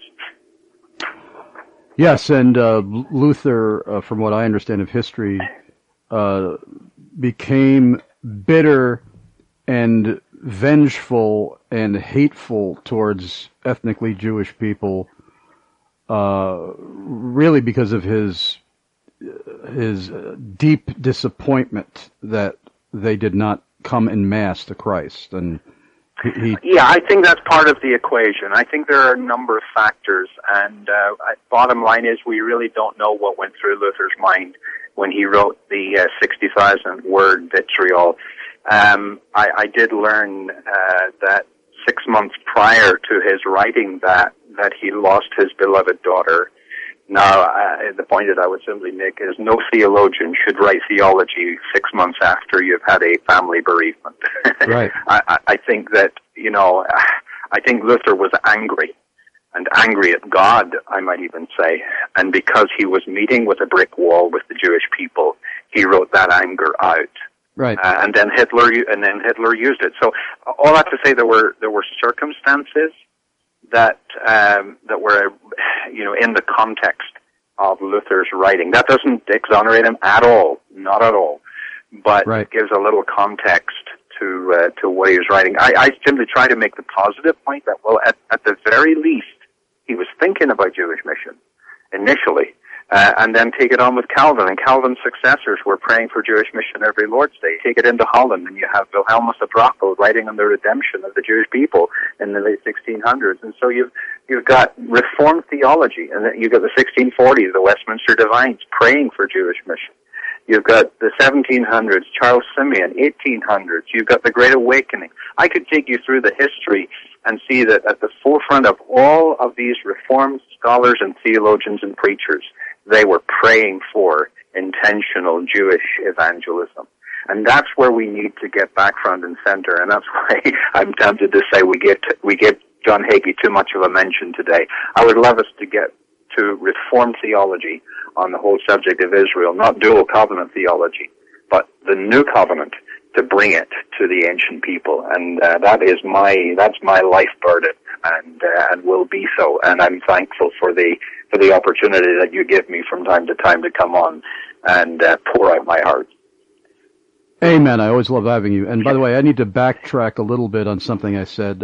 B: Yes, and Luther, from what I understand of history, became bitter and vengeful and hateful towards ethnically Jewish people, really because of his deep disappointment that they did not come en masse to Christ. And
C: yeah, I think that's part of the equation. I think there are a number of factors, and bottom line is we really don't know what went through Luther's mind when he wrote the 60,000 word vitriol. I did learn that 6 months prior to his writing that he lost his beloved daughter. Now, the point that I would simply make is no theologian should write theology 6 months after you've had a family bereavement.
B: Right.
C: I think that, I think Luther was angry, and angry at God, I might even say. And because he was meeting with a brick wall with the Jewish people, he wrote that anger out.
B: Right.
C: And then Hitler used it. So all that to say, there were circumstances that were, in the context of Luther's writing. That doesn't exonerate him at all, not at all, but
B: right.
C: It gives a little context to what he was writing. I simply try to make the positive point that, well, at the very least, he was thinking about Jewish mission initially, and then take it on with Calvin, and Calvin's successors were praying for Jewish mission every Lord's Day. Take it into Holland, and you have Wilhelmus of Brakel writing on the redemption of the Jewish people in the late 1600s. And so you've got Reformed theology, and then you've got the 1640s, the Westminster Divines, praying for Jewish mission. You've got the 1700s, Charles Simeon, 1800s. You've got the Great Awakening. I could take you through the history and see that at the forefront of all of these Reformed scholars and theologians and preachers, they were praying for intentional Jewish evangelism. And that's where we need to get back front and center. And that's why I'm tempted to say we give John Hagee too much of a mention today. I would love us to get to Reformed theology on the whole subject of Israel, not dual covenant theology, but the new covenant, to bring it to the ancient people. And that's my life burden, and will be so. And I'm thankful for the opportunity that you give me from time to time to come on and pour out my heart.
B: Amen. I always love having you. And by the way, I need to backtrack a little bit on something I said.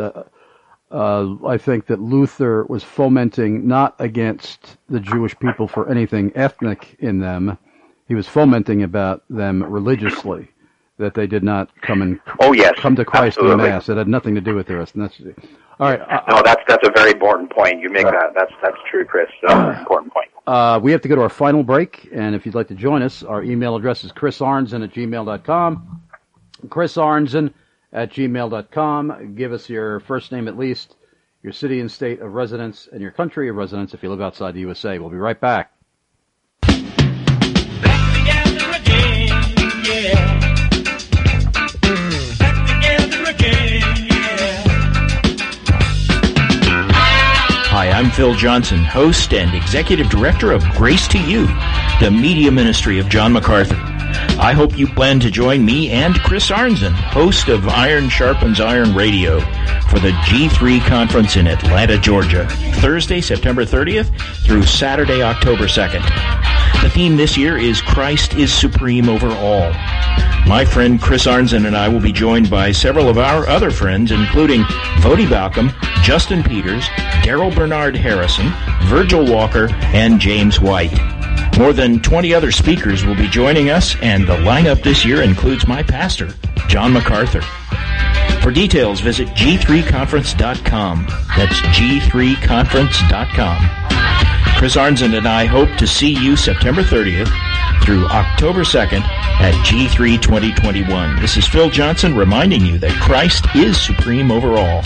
B: I think that Luther was fomenting not against the Jewish people for anything ethnic in them. He was fomenting about them religiously, that they did not come to Christ in mass. It had nothing to do with their ethnicity. All right.
C: No, that's a very important point. You make that. That's true, Chris. Important point.
B: We have to go to our final break, and if you'd like to join us, our email address is chrisarnzen@gmail.com. chrisarnzen@gmail.com. Give us your first name at least, your city and state of residence, and your country of residence if you live outside the USA. We'll be right back.
H: Hi, I'm Phil Johnson, host and executive director of Grace to You, the media ministry of John MacArthur. I hope you plan to join me and Chris Arnzen, host of Iron Sharpens Iron Radio, for the G3 Conference in Atlanta, Georgia, Thursday, September 30th through Saturday, October 2nd. The theme this year is Christ is Supreme Over All. My friend Chris Arnzen and I will be joined by several of our other friends, including Vodi Balcom, Justin Peters, Daryl Bernard Harrison, Virgil Walker, and James White. More than 20 other speakers will be joining us, and the lineup this year includes my pastor, John MacArthur. For details, visit g3conference.com. That's g3conference.com. Chris Arnzen and I hope to see you September 30th through October 2nd at G3 2021. This is Phil Johnson reminding you that Christ is supreme over all.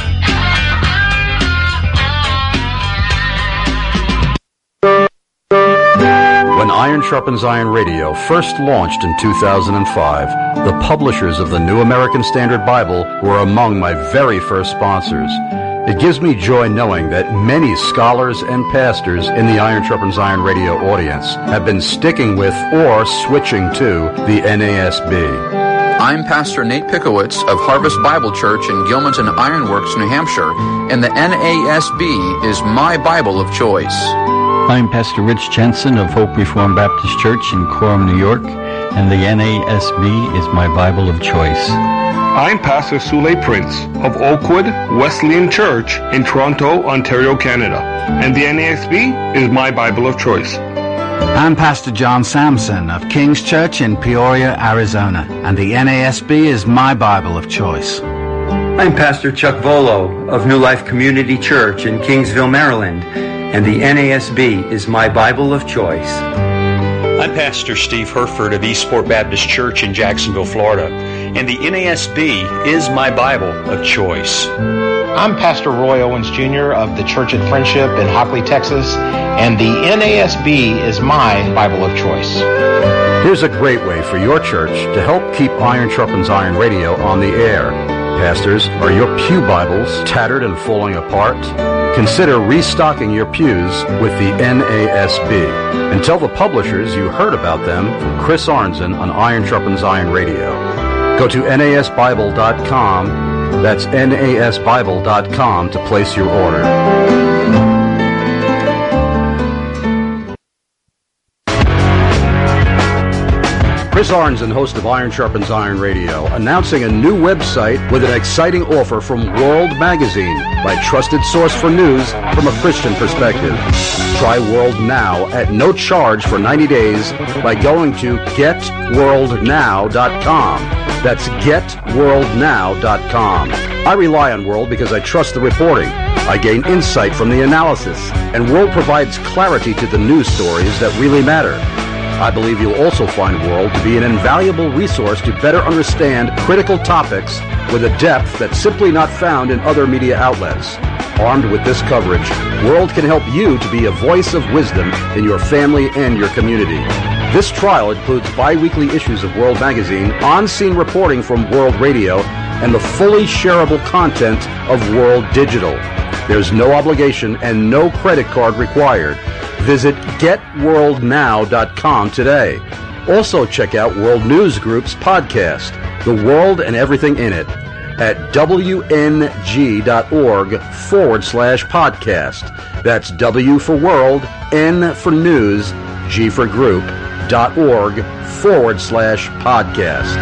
B: When Iron Sharpens Iron Radio first launched in 2005, the publishers of the New American Standard Bible were among my very first sponsors. It gives me joy knowing that many scholars and pastors in the Iron Sharpens Iron Radio audience have been sticking with or switching to the NASB.
I: I'm Pastor Nate Pickowitz of Harvest Bible Church in Gilmanton Ironworks, New Hampshire, and the NASB is my Bible of choice.
J: I'm Pastor Rich Jensen of Hope Reformed Baptist Church in Coram, New York, and the NASB is my Bible of choice.
W: I'm Pastor Sule Prince of Oakwood Wesleyan Church in Toronto, Ontario, Canada, and the NASB is my Bible of choice.
U: I'm Pastor John Sampson of King's Church in Peoria, Arizona, and the NASB is my Bible of choice.
X: I'm Pastor Chuck Volo of New Life Community Church in Kingsville, Maryland, and the NASB is my Bible of choice.
Y: I'm Pastor Steve Herford of Eastport Baptist Church in Jacksonville, Florida, and the NASB is my Bible of choice.
Z: I'm Pastor Roy Owens Jr. of the Church at Friendship in Hockley, Texas, and the NASB is my Bible of choice.
B: Here's a great way for your church to help keep Iron Sharpens Iron Radio on the air. Pastors, are your pew Bibles tattered and falling apart? Consider restocking your pews with the NASB. And tell the publishers you heard about them from Chris Arnzen on Iron Sharpens Iron Radio. Go to nasbible.com. That's nasbible.com to place your order. Chris Arnzen, host of Iron Sharpens Iron Radio, announcing a new website with an exciting offer from World Magazine, my trusted source for news from a Christian perspective. Try World Now at no charge for 90 days by going to getworldnow.com. That's getworldnow.com. I rely on World because I trust the reporting. I gain insight from the analysis, and World provides clarity to the news stories that really matter. I believe you'll also find World to be an invaluable resource to better understand critical topics with a depth that's simply not found in other media outlets. Armed with this coverage, World can help you to be a voice of wisdom in your family and your community. This trial includes bi-weekly issues of World Magazine, on-scene reporting from World Radio, and the fully shareable content of World Digital. There's no obligation and no credit card required. Visit getworldnow.com today. Also check out World News Group's podcast, The World and Everything in It, at wng.org/podcast. That's W for World, N for News, G for Group.org/podcast.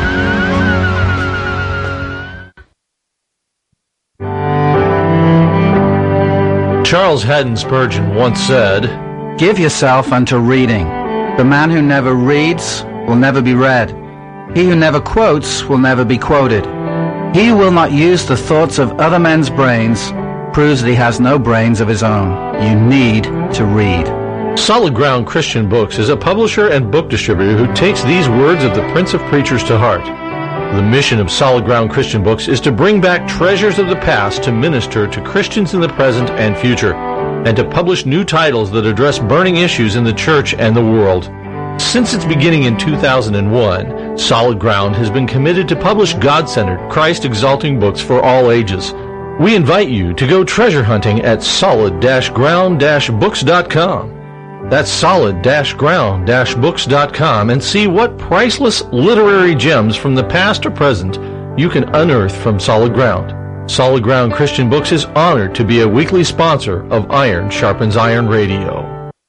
G: Charles Haddon Spurgeon once said,
U: "Give yourself unto reading. The man who never reads will never be read. He who never quotes will never be quoted. He who will not use the thoughts of other men's brains proves that he has no brains of his own. You need to read."
G: Solid Ground Christian Books is a publisher and book distributor who takes these words of the Prince of Preachers to heart. The mission of Solid Ground Christian Books is to bring back treasures of the past to minister to Christians in the present and future, and to publish new titles that address burning issues in the church and the world. Since its beginning in 2001, Solid Ground has been committed to publish God-centered, Christ-exalting books for all ages. We invite you to go treasure hunting at solid-ground-books.com. That's solid-ground-books.com, and see what priceless literary gems from the past or present you can unearth from Solid Ground. Solid Ground Christian Books is honored to be a weekly sponsor of Iron Sharpens Iron Radio.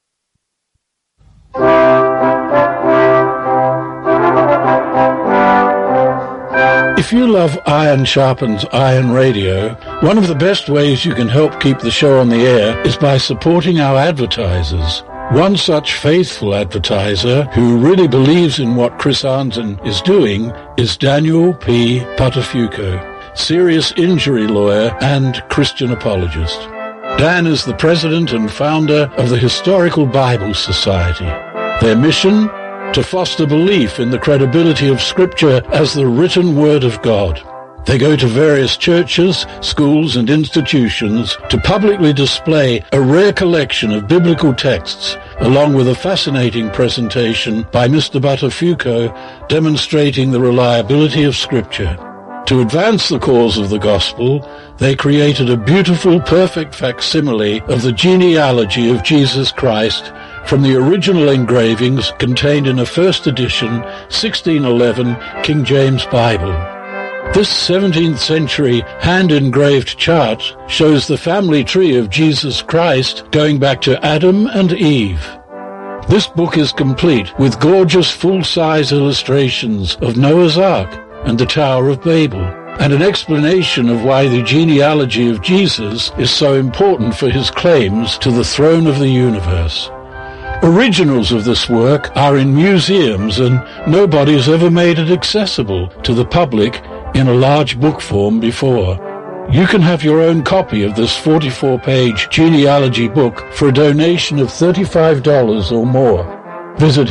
V: If you love Iron Sharpens Iron Radio, one of the best ways you can help keep the show on the air is by supporting our advertisers. One such faithful advertiser who really believes in what Chris Arnzen is doing is Daniel P. Patafuco, serious injury lawyer and Christian apologist. Dan is the president and founder of the Historical Bible Society. Their mission? To foster belief in the credibility of Scripture as the written Word of God. They go to various churches, schools, and institutions to publicly display a rare collection of biblical texts, along with a fascinating presentation by Mr. Buttafuoco demonstrating the reliability of Scripture. To advance the cause of the gospel, they created a beautiful, perfect facsimile of the genealogy of Jesus Christ from the original engravings contained in a first edition 1611 King James Bible. This 17th century hand-engraved chart shows the family tree of Jesus Christ going back to Adam and Eve. This book is complete with gorgeous full-size illustrations of Noah's Ark and the Tower of Babel, and an explanation of why the genealogy of Jesus is so important for his claims to the throne of the universe. Originals of this work are in museums, and nobody has ever made it accessible to the public in a large book form before. You can have your own copy of this 44-page genealogy book for a donation of $35 or more. Visit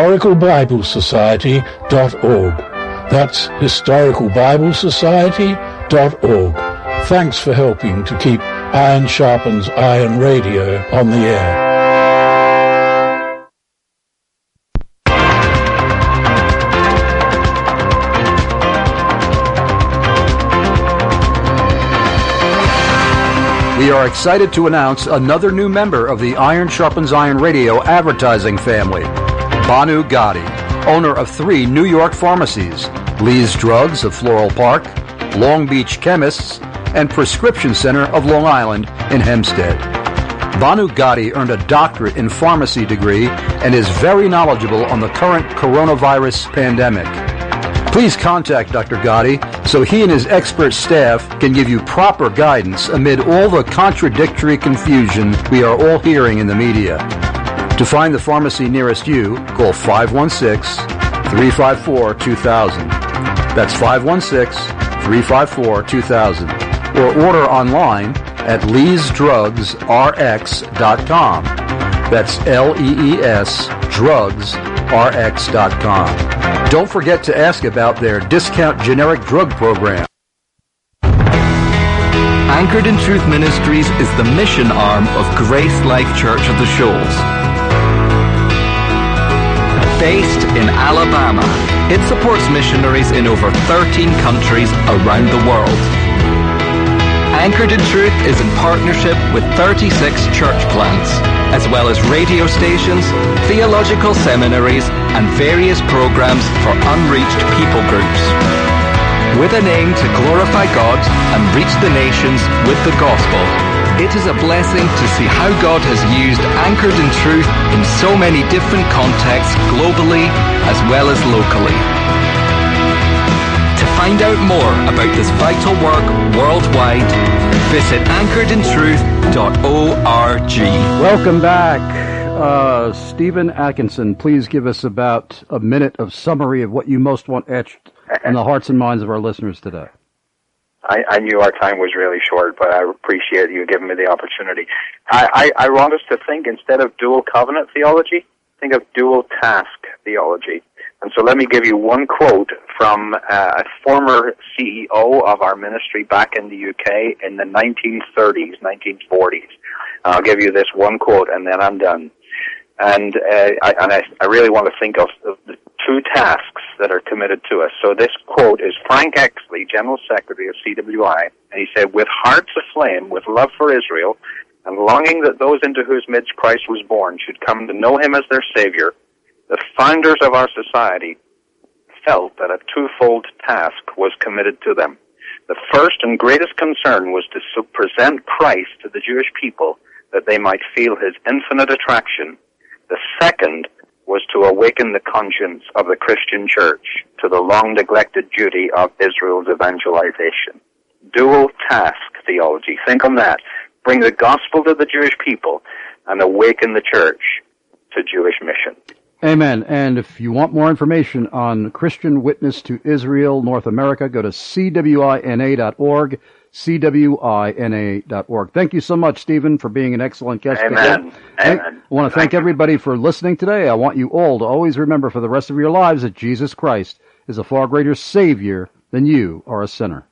V: historicalbiblesociety.org. That's historicalbiblesociety.org. Thanks for helping to keep Iron Sharpens Iron Radio on the air.
B: We are excited to announce another new member of the Iron Sharpens Iron Radio advertising family, Banu Gotti, owner of 3 New York pharmacies, Lee's Drugs of Floral Park, Long Beach Chemists, and Prescription Center of Long Island in Hempstead. Banu Gotti earned a doctorate in pharmacy degree and is very knowledgeable on the current coronavirus pandemic. Please contact Dr. Gotti so he and his expert staff can give you proper guidance amid all the contradictory confusion we are all hearing in the media. To find the pharmacy nearest you, call 516-354-2000. That's 516-354-2000. Or order online at leesdrugsrx.com. That's Lees drugsrx.com. Don't forget to ask about their discount generic drug program.
D: Anchored in Truth Ministries is the mission arm of Grace Life Church of the Shoals. Based in Alabama, it supports missionaries in over 13 countries around the world. Anchored in Truth is in partnership with 36 church plants, as well as radio stations, theological seminaries, and various programs for unreached people groups. With an aim to glorify God and reach the nations with the gospel, it is a blessing to see how God has used Anchored in Truth in so many different contexts globally as well as locally. To find out more about this vital work worldwide, visit anchoredintruth.org.
B: Welcome back. Stephen Atkinson, please give us about a minute of summary of what you most want etched in the hearts and minds of our listeners today.
C: I knew our time was really short, but I appreciate you giving me the opportunity. I want us to think, instead of dual covenant theology, think of dual task theology. And so let me give you one quote from a former CEO of our ministry back in the UK in the 1930s, 1940s. I'll give you this one quote, and then I'm done. And I really want to think of the 2 tasks that are committed to us. So this quote is Frank Exley, General Secretary of CWI, and he said, "With hearts aflame with love for Israel and longing that those into whose midst Christ was born should come to know him as their Savior, the founders of our society felt that a twofold task was committed to them. The first and greatest concern was to present Christ to the Jewish people that they might feel his infinite attraction. The second was to awaken the conscience of the Christian church to the long-neglected duty of Israel's evangelization. Dual task theology. Think on that. Bring the gospel to the Jewish people and awaken the church to Jewish mission.
B: Amen. And if you want more information on Christian Witness to Israel, North America, go to cwina.org, cwina.org. Thank you so much, Stephen, for being an excellent guest.
C: Amen. Amen.
B: I want to thank everybody for listening today. I want you all to always remember for the rest of your lives that Jesus Christ is a far greater Savior than you are a sinner.